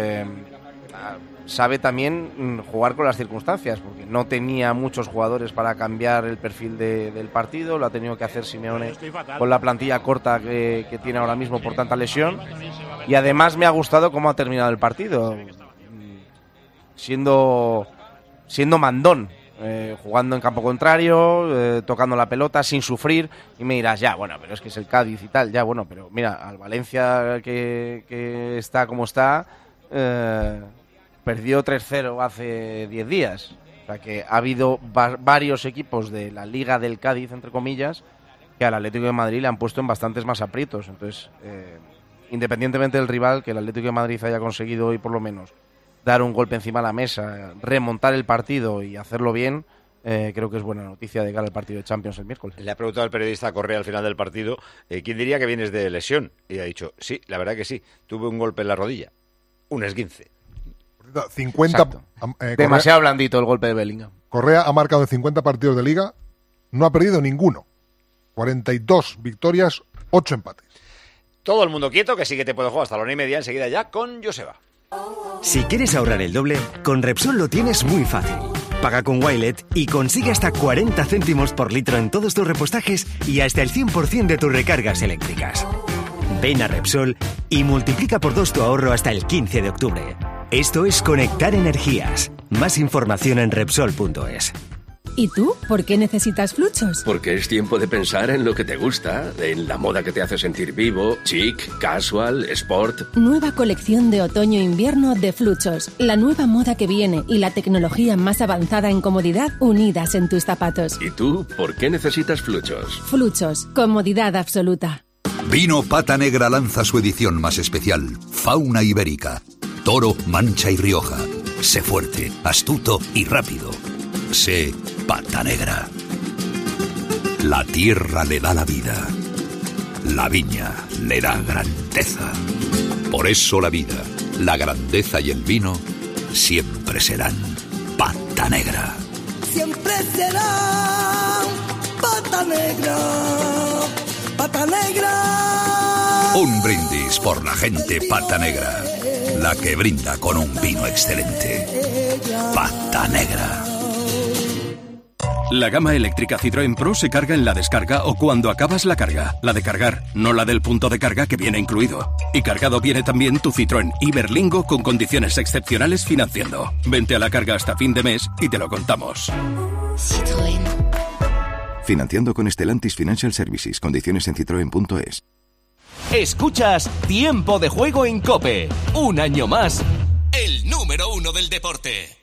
sabe también jugar con las circunstancias, porque no tenía muchos jugadores para cambiar el perfil del partido, lo ha tenido que hacer Simeone con la plantilla corta que tiene ahora mismo por tanta lesión, y además me ha gustado cómo ha terminado el partido, siendo mandón, jugando en campo contrario, tocando la pelota sin sufrir, y me dirás, ya, bueno, pero es que es el Cádiz y tal, ya, bueno, pero mira, al Valencia que está como está... perdió 3-0 hace 10 días. O sea que ha habido varios equipos de la Liga del Cádiz, entre comillas, que al Atlético de Madrid le han puesto en bastantes más aprietos. Entonces, independientemente del rival, que el Atlético de Madrid haya conseguido hoy por lo menos dar un golpe encima de la mesa, remontar el partido y hacerlo bien, creo que es buena noticia de cara al partido de Champions el miércoles. Le ha preguntado al periodista Correa al final del partido, ¿quién diría que vienes de lesión? Y ha dicho, sí, la verdad que sí, tuve un golpe en la rodilla, un esguince. 50. Demasiado blandito el golpe de Bellingham. Correa ha marcado en 50 partidos de Liga, no ha perdido ninguno. 42 victorias, 8 empates. todo el mundo quieto, que sí que te puedo jugar hasta la 1:30 enseguida ya con Joseba. Si quieres ahorrar el doble, con Repsol lo tienes muy fácil. Paga con Wilet y consigue hasta 40 céntimos por litro en todos tus repostajes y hasta el 100% de tus recargas eléctricas. Ven a Repsol y multiplica por 2 tu ahorro hasta el 15 de octubre. Esto es conectar energías. Más información en Repsol.es. ¿Y tú? ¿Por qué necesitas Fluchos? Porque es tiempo de pensar en lo que te gusta, en la moda que te hace sentir vivo, chic, casual, sport. Nueva colección de otoño-invierno de Fluchos. La nueva moda que viene y la tecnología más avanzada en comodidad unidas en tus zapatos. ¿Y tú? ¿Por qué necesitas Fluchos? Fluchos. Comodidad absoluta. Vino Pata Negra lanza su edición más especial, Fauna Ibérica. Toro, Mancha y Rioja. Sé fuerte, astuto y rápido. Sé Pata Negra. La tierra le da la vida. La viña le da grandeza. Por eso la vida, la grandeza y el vino siempre serán Pata Negra. Siempre serán Pata Negra. Pata Negra. Un brindis por la gente Pata Negra. La que brinda con un vino excelente. Pata Negra. La gama eléctrica Citroën Pro se carga en la descarga o cuando acabas la carga. La de cargar, no la del punto de carga que viene incluido. Y cargado viene también tu Citroën Iberlingo con condiciones excepcionales financiando. Vente a la carga hasta fin de mes y te lo contamos. Citroën. Financiando con Stellantis Financial Services. Condiciones en citroen.es. Escuchas Tiempo de Juego en COPE. Un año más, el número 1 del deporte.